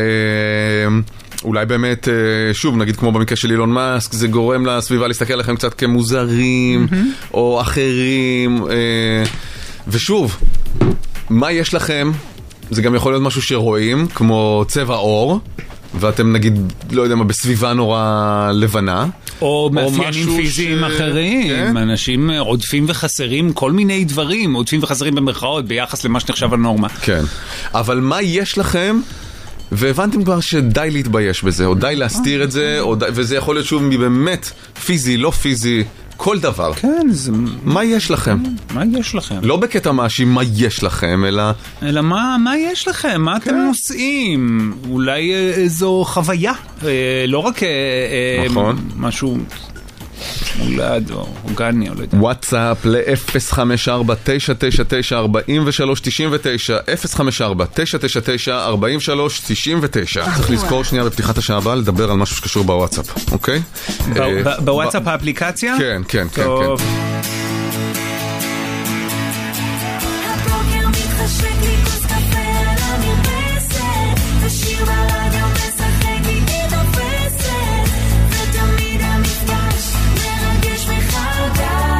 ואולי באמת, שוב, נגיד כמו במקרה של אילון מאסק, זה גורם לסביבה להסתכל עליכם קצת כמוזרים, או אחרים. ושוב, מה יש לכם? זה גם יכול להיות משהו שרואים, כמו צבע אור, ואתם נגיד, לא יודע מה, בסביבה נורא לבנה. או מאפיינים פיזיים אחרים. כן? אנשים עודפים וחסרים כל מיני דברים, עודפים וחסרים במרכאות, ביחס למה שנחשב הנורמה. כן. אבל מה יש לכם, והבנתם כבר שדי להתבייש בזה, או די להסתיר את זה, או די, וזה יכול להיות שוב מבאמת פיזי, לא פיזי, כל דבר. כן, זה... מה יש לכם? מה יש לכם? לא בקטע מאשים מה יש לכם, אלא... אלא מה, מה יש לכם? מה כן. אתם נושאים? אולי איזו חוויה. לא רק נכון. משהו מולד או אורגני, או לא יודע. וואטסאפ ל-אפס חמש ארבע תשע תשע תשע ארבע שלוש תשע תשע, אפס חמש ארבע תשע תשע תשע ארבע שלוש תשע תשע. צריך לזכור שנייה בפתיחת השעה הבאה לדבר על משהו שקשור בוואטסאפ, אוקיי? בוואטסאפ האפליקציה? כן, כן, כן. טוב. הבוקר מתחשק לי כוס קפה על המרפסת, ושיר ברדיו משחק לי את הפסת, ותמיד המפגש מרגש מחדש.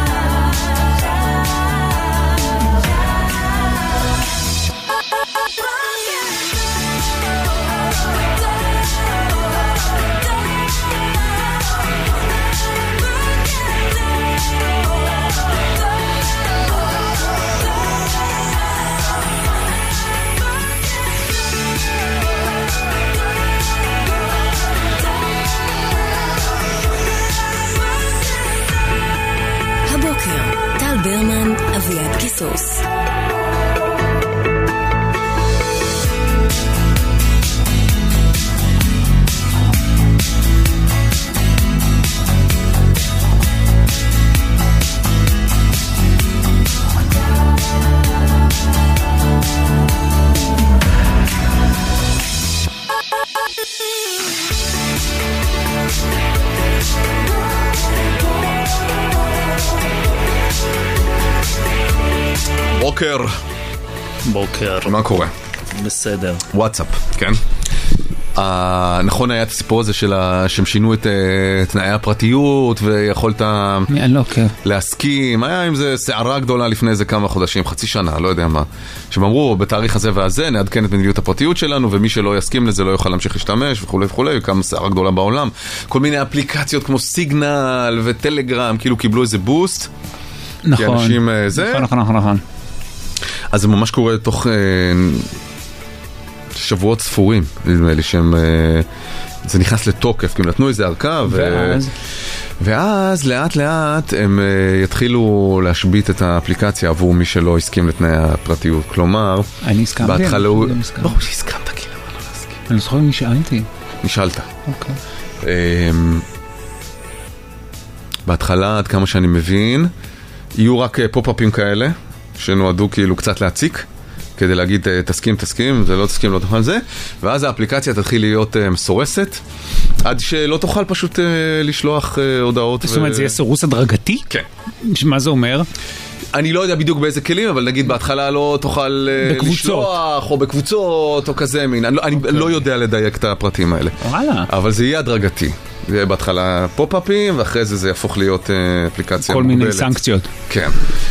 הבוקר, טל ברמן, אביעד קיסוס. בוקר. בוקר. מה קורה? בסדר. וואטסאפ, כן? נכון היה את הסיפור הזה שהם שינו את תנאי הפרטיות ויכולת להסכים, היה עם זה סערה גדולה לפני איזה כמה חודשים, חצי שנה, לא יודע מה, שהם אמרו בתאריך הזה והזה נעדכן את מדיניות הפרטיות שלנו, ומי שלא יסכים לזה לא יוכל להמשיך להשתמש וכו' וכו', כמה סערה גדולה בעולם, כל מיני אפליקציות כמו סיגנל וטלגרם כאילו קיבלו איזה בוסט, נכון, כי אנשים זה, נכון, נכון, נכון. אז זה ממש קורה תוך שבועות ספורים, נדמה לי שהם, זה נכנס לתוקף, כי הם נתנו איזה ערכה, ואז? ואז לאט לאט הם יתחילו להשבית את האפליקציה עבור מי שלא הסכים לתנאי הפרטיות. כלומר, אני הסכמתי. בהתחלה הוא... ברור שהסכמת, כי למה לא להסכים? אני זוכר אם נשאלתי. נשאלת. אוקיי. בהתחלה, עד כמה שאני מבין, יהיו רק פופ-אפים כאלה, שנועדו כאילו קצת להציק, כדי להגיד תסכים, תסכים, זה לא תסכים, לא תוכל זה, ואז האפליקציה תתחיל להיות מסורסת, עד שלא תוכל פשוט לשלוח הודעות. זאת אומרת, זה יהיה סירוס הדרגתי? כן. מה זה אומר? אני לא יודע בדיוק באיזה כלים, אבל נגיד בהתחלה לא תוכל לשלוח, או בקבוצות, או כזה מין. אני לא יודע לדייק את הפרטים האלה. וואלה. אבל זה יהיה הדרגתי. זה יהיה בהתחלה פופ-אפים, ואחרי זה זה יהפוך להיות אפליקציה מוגבלת. כל מיני סנקציות. כן.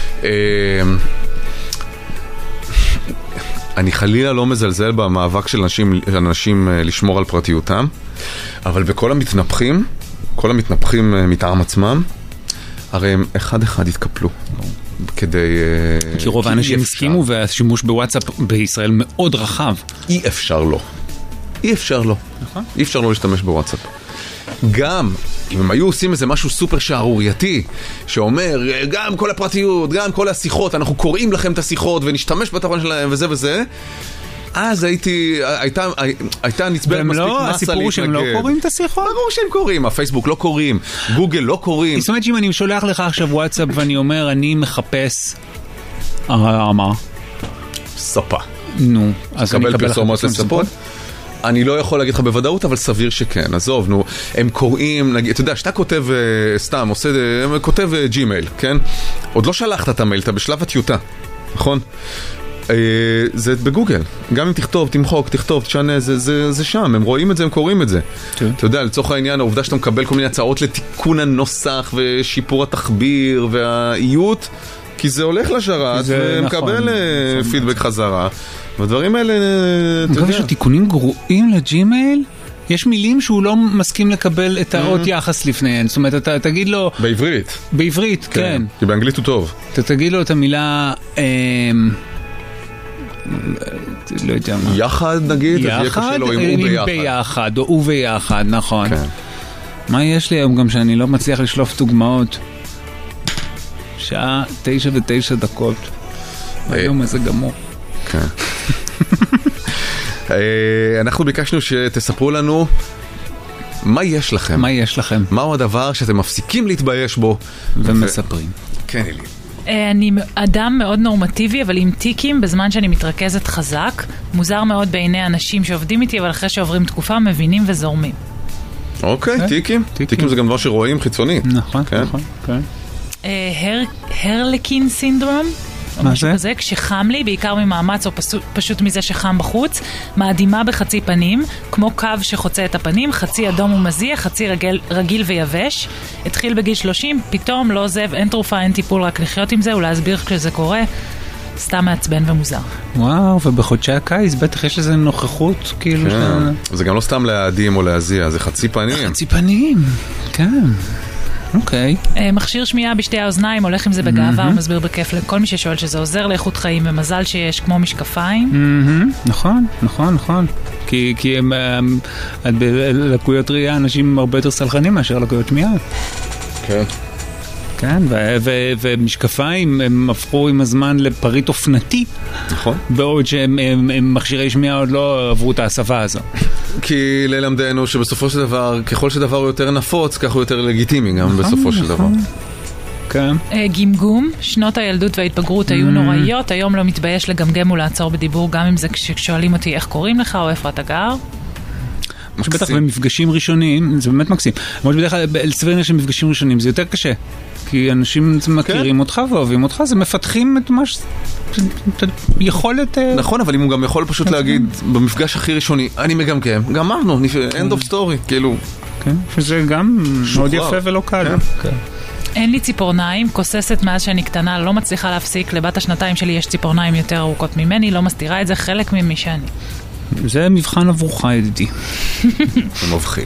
אני חלילה לא מזלזל במאבק של אנשים, אנשים לשמור על פרטיותם, אבל בכל המתנפחים, כל המתנפחים מטעם עצמם, הרי הם אחד אחד התקפלו. כדי... כי רוב האנשים הסכימו, והשימוש בוואטסאפ בישראל מאוד רחב. אי אפשר לא. אי אפשר לא. נכון. אי אפשר לא להשתמש בוואטסאפ. גם אם הם היו עושים איזה משהו סופר שערורייתי, שאומר, גם כל הפרטיות, גם כל השיחות, אנחנו קוראים לכם את השיחות ונשתמש בתוכן שלהם וזה וזה, אז הייתי, הייתה, הייתה נצברת מספיק לא, מסה להתנגד. הסיפור שהם לא קוראים את השיחות? ברור שהם קוראים, הפייסבוק לא קוראים, גוגל לא קוראים. זאת אומרת שאם אני שולח לך עכשיו וואטסאפ ואני אומר, אני מחפש, מה? ספה. נו, אז אני אקבל פרסומות לספות? אני לא יכול להגיד לך בוודאות, אבל סביר שכן. עזוב, נו, הם קוראים, נגיד, אתה יודע, שאתה כותב, סתם, עושה, כותב ג'ימייל, כן? עוד לא שלחת את המייל, אתה בשלב הטיוטה, נכון? זה בגוגל. גם אם תכתוב, תמחוק, תכתוב, תשנה, זה, זה, זה שם. הם רואים את זה, הם קוראים את זה. אתה יודע, לצורך העניין, העובדה שאתה מקבל כל מיני הצעות לתיקון הנוסח ושיפור התחביר והאיות, כי זה הולך לשרת ומקבל פידבק חזרה. והדברים האלה, אתה יודע. שתיקונים גרועים לג'ימייל, יש מילים שהוא לא מסכים לקבל את האות יחס לפניהן. זאת אומרת, אתה תגיד לו... בעברית. בעברית, כן. כי באנגלית הוא טוב. אתה תגיד לו את המילה... לא יודע מה. יחד נגיד? יחד, עם ביחד, או וביחד, נכון. מה יש לי היום גם שאני לא מצליח לשלוף דוגמאות? שעה תשע ותשע דקות. היום איזה גמור. כן. אנחנו ביקשנו שתספרו לנו מה יש לכם. מה יש לכם? מהו הדבר שאתם מפסיקים להתבייש בו ומספרים. כן, אלי. אני אדם מאוד נורמטיבי, אבל עם טיקים בזמן שאני מתרכזת חזק. מוזר מאוד בעיני אנשים שעובדים איתי, אבל אחרי שעוברים תקופה מבינים וזורמים. אוקיי, טיקים. טיקים זה גם דבר שרואים חיצונית. נכון, נכון. הרלקין סינדרום. או משהו כזה, כשחם לי, בעיקר ממאמץ או פשוט מזה שחם בחוץ, מאדימה בחצי פנים, קו שחוצה את הפנים, חצי אדום ומזיע, חצי רגיל, רגיל ויבש. התחיל בגיל שלושים, פתאום לא עוזב, אין תרופה, אין טיפול, רק לחיות עם זה ולהסביר כשזה קורה. סתם מעצבן ומוזר. וואו, ובחודשי הקיץ בטח יש איזו נוכחות, כאילו... כן. זה גם לא סתם להאדים או להזיע, זה חצי פנים. חצי פנים, כן. אוקיי. מכשיר שמיעה בשתי האוזניים, הולך עם זה בגאווה, הוא מסביר בכיף לכל מי ששואל שזה עוזר לאיכות חיים, ומזל שיש כמו משקפיים. נכון, נכון, נכון. כי בלקויות ראייה אנשים הרבה יותר סלחנים מאשר לקויות שמיעה. כן. כן, ומשקפיים הם הפכו עם הזמן לפריט אופנתי. נכון. בעוד שמכשירי שמיעה עוד לא עברו את ההסבה הזו. כי ללמדנו שבסופו של דבר, ככל שדבר הוא יותר נפוץ, כך הוא יותר לגיטימי גם בסופו של דבר. כן. גמגום, שנות הילדות וההתבגרות היו נוראיות, היום לא מתבייש לגמגם ולעצור בדיבור, גם אם זה כששואלים אותי איך קוראים לך או איפה אתה גר. בטח במפגשים ראשונים, זה באמת מקסים. למרות שבדרך כלל, סבירים של מפגשים ראשונים, זה יותר קשה. כי אנשים מכירים אותך ואוהבים אותך, זה מפתחים את מה ש... יכולת... נכון, אבל אם הוא גם יכול פשוט להגיד, במפגש הכי ראשוני, אני מגמגם, גמרנו, end of story, כאילו... כן, שזה גם מאוד יפה ולא קל. אין לי ציפורניים, כוססת מאז שאני קטנה, לא מצליחה להפסיק, לבת השנתיים שלי יש ציפורניים יותר ארוכות ממני, לא מסתירה את זה, חלק ממי שאני. זה מבחן עבורך, ידידי. זה מבחיל.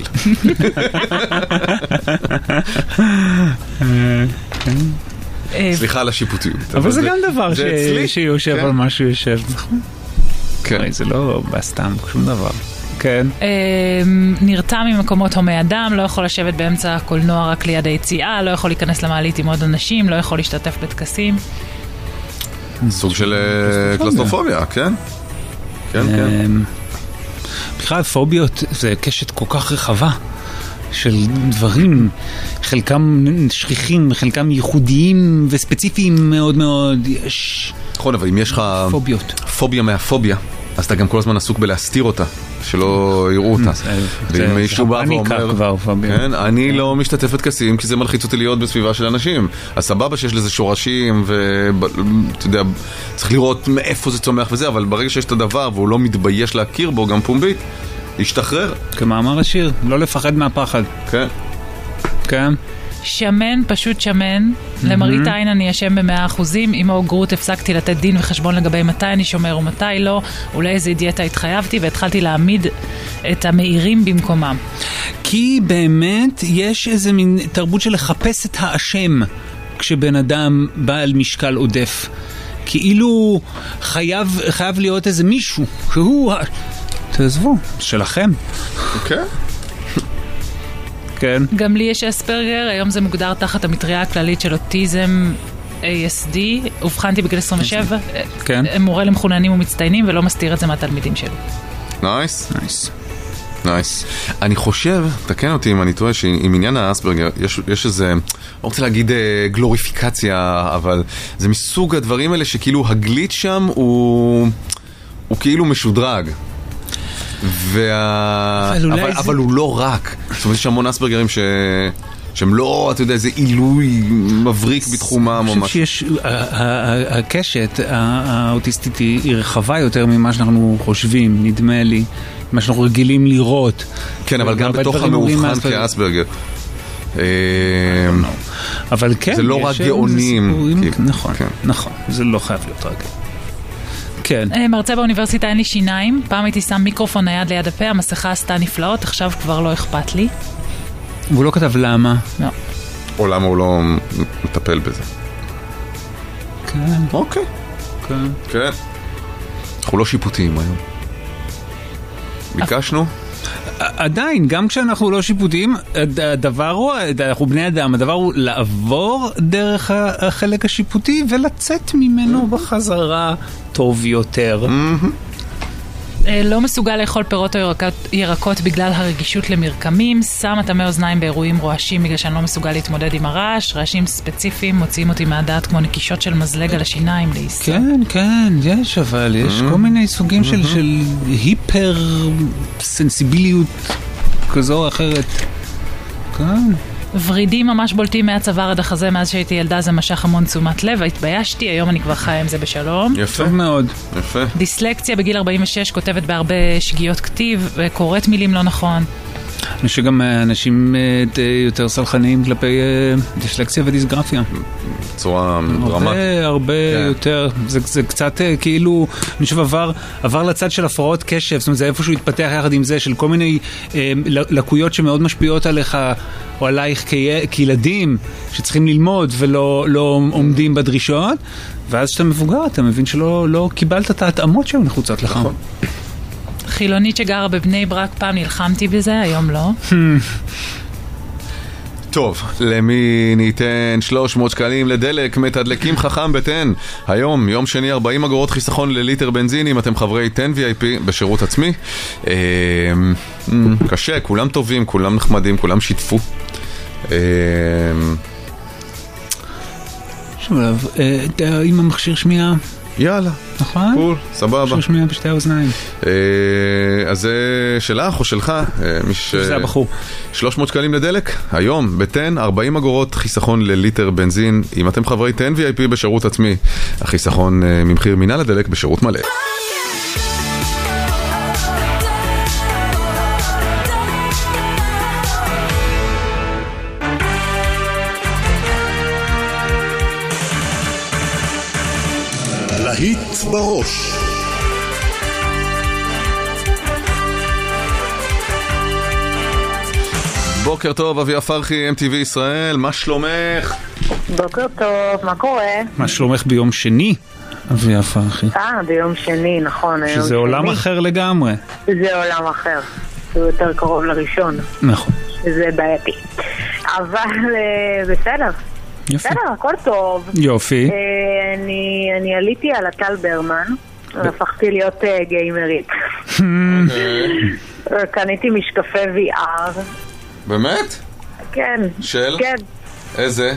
סליחה על השיפוטיות. אבל זה גם דבר שיושב על משהו יושב. כן. זה לא בסתם, שום דבר. כן. נרתע ממקומות הומי אדם, לא יכול לשבת באמצע הקולנוע רק ליד היציאה, לא יכול להיכנס למעלית עם עוד אנשים, לא יכול להשתתף בטקסים. סוג של קלסטרופוביה, כן? כן, כן. בכלל פוביות זה קשת כל כך רחבה של דברים, חלקם שכיחים, חלקם ייחודיים וספציפיים מאוד מאוד. יש נכון, אבל אם יש לך פוביות, פוביה מהפוביה, אז אתה גם כל הזמן עסוק בלהסתיר אותה, שלא יראו אותה. ואם מישהו בא ואומר, כן, אני לא משתתף בטקסים כי זה מלחיץ אותי להיות בסביבה של אנשים. אז סבבה שיש לזה שורשים, ואתה יודע, צריך לראות מאיפה זה צומח וזה, אבל ברגע שיש את הדבר והוא לא מתבייש להכיר בו גם פומבית, השתחרר. כמאמר השיר, לא לפחד מהפחד. כן. כן. שמן, פשוט שמן. למראית עין אני אשם במאה אחוזים. עם ההוגרות הפסקתי לתת דין וחשבון לגבי מתי אני שומר ומתי לא. אולי איזה דיאטה התחייבתי והתחלתי להעמיד את המאירים במקומם. כי באמת יש איזה מין תרבות של לחפש את האשם כשבן אדם בעל משקל עודף. כאילו חייב, חייב להיות איזה מישהו שהוא... תעזבו, שלכם. אוקיי. כן. גם לי יש אספרגר, היום זה מוגדר תחת המטריה הכללית של אוטיזם איי אס די, הובחנתי בגיל עשרים ושבע, כן. מורה למחוננים ומצטיינים ולא מסתיר את זה מהתלמידים שלי. נייס. נייס. נייס. אני חושב, תקן אותי אם אני טועה, שעם עניין האספרגר יש, יש איזה, לא רוצה להגיד גלוריפיקציה, אבל זה מסוג הדברים האלה שכאילו הגליץ' שם הוא, הוא כאילו משודרג. וה... אבל, אבל, זה... אבל הוא לא רק. זאת אומרת, יש המון אספרגרים ש... שהם לא, אתה יודע, איזה עילוי מבריק בתחומם או משהו. אני חושב שיש, הקשת האוטיסטית היא רחבה יותר ממה שאנחנו חושבים, נדמה לי, מה שאנחנו רגילים לראות. כן, אבל גם בתוך המאובחן כאספרגר. אבל כן, זה לא רק גאונים. נכון, נכון, זה לא חייב להיות רק. כן. מרצה באוניברסיטה אין לי שיניים, פעם הייתי שם מיקרופון נייד ליד הפה, המסכה עשתה נפלאות, עכשיו כבר לא אכפת לי. והוא לא כתב למה. לא. או למה הוא לא מטפל בזה. כן. אוקיי. כן. כן. אנחנו לא שיפוטיים היום. ביקשנו? עדיין, גם כשאנחנו לא שיפוטיים, הדבר הוא, אנחנו בני אדם, הדבר הוא לעבור דרך החלק השיפוטי ולצאת ממנו בחזרה טוב יותר. לא מסוגל לאכול פירות או ירקות, ירקות בגלל הרגישות למרקמים, שם אטמי אוזניים באירועים רועשים בגלל שאני לא מסוגל להתמודד עם הרעש, רעשים ספציפיים מוציאים אותי מהדעת כמו נקישות של מזלג על השיניים להיסה. כן, כן, יש, אבל יש כל מיני סוגים של, של היפר סנסיביליות כזו או אחרת. כן. ורידים ממש בולטים מהצוואר עד החזה, מאז שהייתי ילדה זה משך המון תשומת לב, התביישתי, היום אני כבר חיה עם זה בשלום. יפה. טוב מאוד. יפה. דיסלקציה בגיל ארבעים ושש, כותבת בהרבה שגיאות כתיב, קוראת מילים לא נכון. אני חושב גם אנשים יותר סלחניים כלפי דיסלקציה ודיסגרפיה. בצורה דרמטית. הרבה, הרבה יותר. זה, זה קצת כאילו, אני חושב עבר, עבר לצד של הפרעות קשב, זאת אומרת, זה איפשהו התפתח יחד עם זה, של כל מיני אה, לקויות שמאוד משפיעות עליך, או עלייך כילדים, שצריכים ללמוד ולא לא עומדים בדרישות, ואז שאתה מבוגר, אתה מבין שלא לא קיבלת את ההתאמות שהן נחוצות לך. נכון. חילונית שגרה בבני ברק, פעם נלחמתי בזה, היום לא. טוב, למי ניתן שלוש מאות שקלים לדלק, מתדלקים חכם בתן. היום, יום שני, ארבעים אגורות חיסכון לליטר בנזין, אם אתם חברי תן וי איי פי בשירות עצמי. קשה, כולם טובים, כולם נחמדים, כולם שיתפו. שוב עליו, עם המכשיר שמיעה. יאללה. נכון? קול, סבבה. מכשיר שמיעה בשתי האוזניים. אז זה שלך או שלך? זה הבחור. שלוש מאות שקלים לדלק, היום בתן, ארבעים אגורות חיסכון לליטר בנזין, אם אתם חברי תן וי איי פי בשירות עצמי, החיסכון ממחיר מינהל הדלק בשירות מלא. להיט בראש. בוקר טוב, אביה פרחי, אם טי וי ישראל, מה שלומך? בוקר טוב, מה קורה? מה שלומך ביום שני, אביה פרחי? אה, ביום שני, נכון. שזה עולם אחר לגמרי. זה עולם אחר, זה יותר קרוב לראשון. נכון. זה בעייתי. אבל בסדר. יפה. בסדר, הכל טוב. יופי. אני, אני עליתי על הטל ברמן, והפכתי להיות גיימרית. קניתי משקפי וי אר. באמת? כן. של? כן. איזה?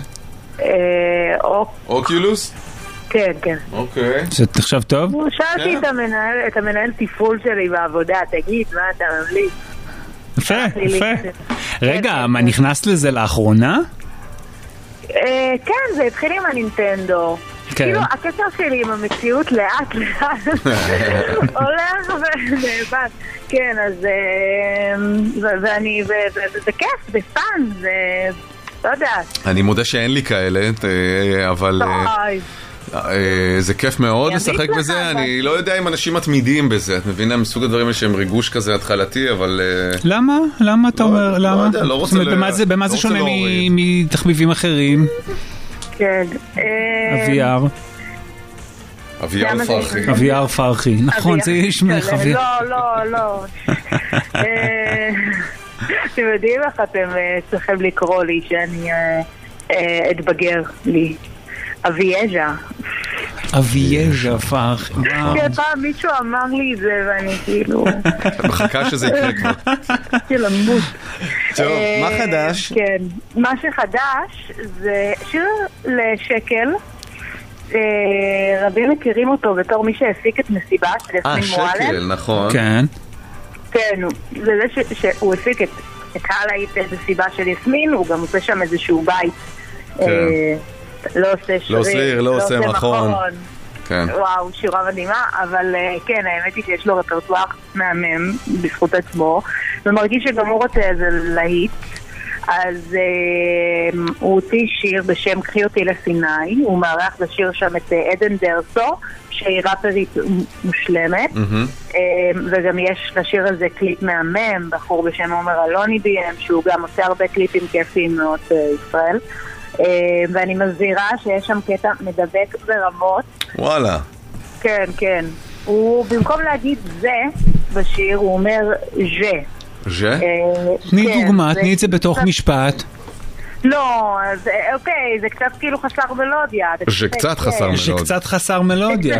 אוקיולוס? כן, כן. אוקיי. זה נחשב טוב? שאלתי את המנהל תפעול שלי בעבודה, תגיד, מה אתה ממליץ? יפה, יפה. רגע, מה נכנסת לזה לאחרונה? כן, זה התחיל עם הנינטנדו. כאילו, הקשר שלי עם המציאות לאט לאט הולך נאבד. כן, אז... ואני... וזה כיף, זה פאן, זה... לא יודעת. אני מודה שאין לי כאלה, אבל... זה כיף מאוד לשחק בזה, אני לא יודע אם אנשים מתמידים בזה, את מבינה מסוג הדברים שהם ריגוש כזה התחלתי, אבל... למה? למה אתה אומר? למה? לא יודע, לא רוצה... במה זה שונה מתחביבים אחרים? כן. אביער. אביער פרחי. אביער פרחי, נכון, זה יש ממך אביער. לא, לא, לא. אתם יודעים איך אתם צריכים לקרוא לי שאני אתבגר לי. אביאז'ה. אביאז'ה פרחי. כן, פעם מישהו אמר לי את זה ואני כאילו... מחכה שזה יקרה כבר. כאילו למות. טוב, מה חדש? כן, מה שחדש זה שיר לשקל. רבים מכירים אותו בתור מי שהפיק את מסיבה של יסמין מועלם. אה, שקל, נכון. כן. כן, זה זה שהוא הפיק את הלהיט מסיבה של יסמין, הוא גם עושה שם איזשהו בית. לא עושה שריר, לא עושה מכון. וואו, שירה מדהימה, אבל כן, האמת היא שיש לו רפרטואר מהמם בזכות עצמו, ומרגיש שגם הוא רוצה איזה להיט. אז uh, הוא הוציא שיר בשם קחי אותי לסיני, הוא מארח לשיר שם את uh, עדן דרסו שהיא ראפרית מושלמת, mm-hmm. uh, וגם יש לשיר הזה קליפ מהמם, בחור בשם עומר אלוני ביים, שהוא גם עושה הרבה קליפים כיפים מאוד uh, ישראל, uh, ואני מזהירה שיש שם קטע מדבק ברמות. וואלה. כן, כן. הוא במקום להגיד זה בשיר הוא אומר ז'ה. ז'ה? תני דוגמה, תני את זה בתוך משפט. לא, אוקיי, זה קצת כאילו חסר מלודיה. שקצת חסר מלודיה. שקצת חסר מלודיה.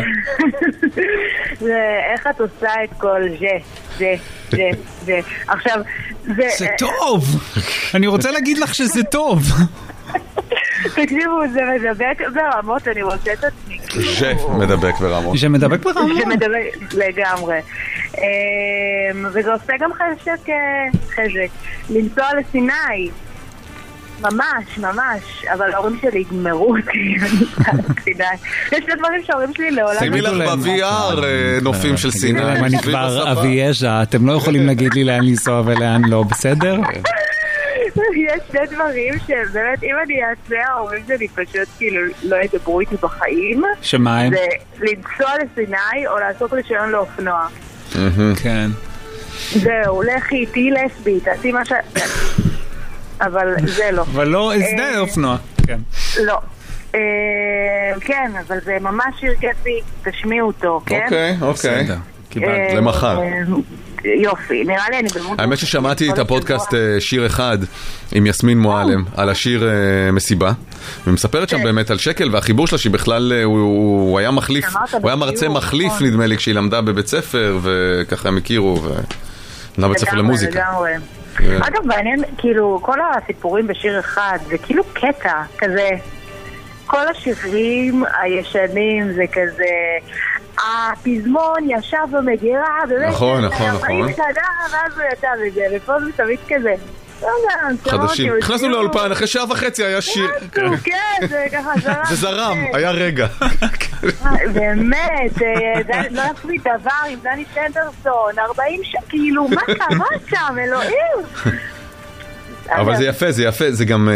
איך את עושה את כל ז'ה, ז'ה, ז'ה, ז'ה. עכשיו, זה... זה טוב! אני רוצה להגיד לך שזה טוב. תקשיבו, זה מדבק ברמות, אני רוצה את עצמי. ז'ה מדבק ברמות. ז'ה מדבק ברמות? ז'ה מדבק לגמרי. וזה עושה גם חשק חזק. לנסוע לסיני. ממש, ממש. אבל ההורים שלי יגמרו אותי. יש שני דברים שההורים שלי לעולם... שימי לך ב-וי אר נופים של סיני. אני כבר אביאז'ה, אתם לא יכולים להגיד לי לאן לנסוע ולאן לא, בסדר? יש שני דברים שבאמת אם אני אעשה ההורים שלי פשוט כאילו לא ידברו איתי בחיים. שמה הם? זה לנסוע לסיני או לעשות רישיון לאופנוע. כן. זהו, לכי, תהי לסבית, תעשי מה ש... אבל זה לא. אבל לא, זה אופנוע. כן. לא. כן, אבל זה ממש שיר כיפי, תשמיעו אותו, כן? אוקיי, אוקיי. למחר. יופי, נראה לי אני במות... האמת ששמעתי את הפודקאסט שיר אחד עם יסמין מועלם על השיר מסיבה, ומספרת שם באמת על שקל והחיבור שלה שהיא בכלל הוא היה מחליף, הוא היה מרצה מחליף נדמה לי כשהיא למדה בבית ספר וככה הם הכירו ולמדה בית ספר למוזיקה. אגב, מעניין, כאילו כל הסיפורים בשיר אחד זה כאילו קטע כזה, כל השירים הישנים זה כזה הפזמון ישב במגירה נכון, נכון, נכון ארבעים שנה ואז הוא יצא בזה ופה זה תמיד כזה חדשים, נכנסנו לאולפן אחרי שעה וחצי היה שיר כן, זה ככה זרם זה זרם, היה רגע באמת, לא יפוי דבר עם דני סנדרסון ארבעים שנה, כאילו מה קרה שם, אלוהים אבל זה יפה, זה יפה, זה גם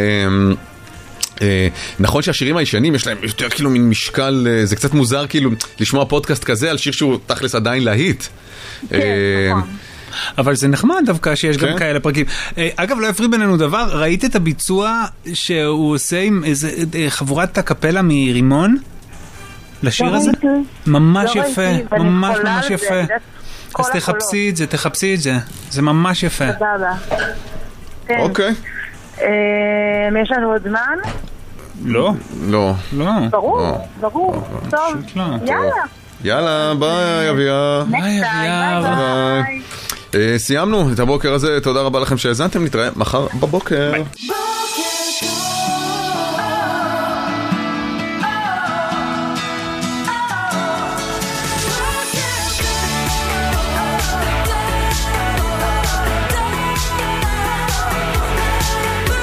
נכון שהשירים הישנים יש להם יותר כאילו מין משקל, זה קצת מוזר כאילו לשמוע פודקאסט כזה על שיר שהוא תכלס עדיין להיט. אבל זה נחמד דווקא שיש גם כאלה פרקים. אגב, לא יפריד בינינו דבר, ראית את הביצוע שהוא עושה עם איזה חבורת הקפלה מרימון לשיר הזה? ממש יפה, ממש ממש יפה. אז תחפשי את זה, תחפשי את זה, זה ממש יפה. אוקיי. יש לנו עוד זמן? לא. לא. ברור, ברור. טוב, יאללה. יאללה, ביי אביה. ביי אביה. ביי. סיימנו את הבוקר הזה, תודה רבה לכם שהאזנתם, נתראה מחר בבוקר.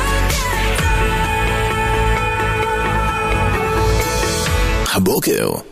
הבוקר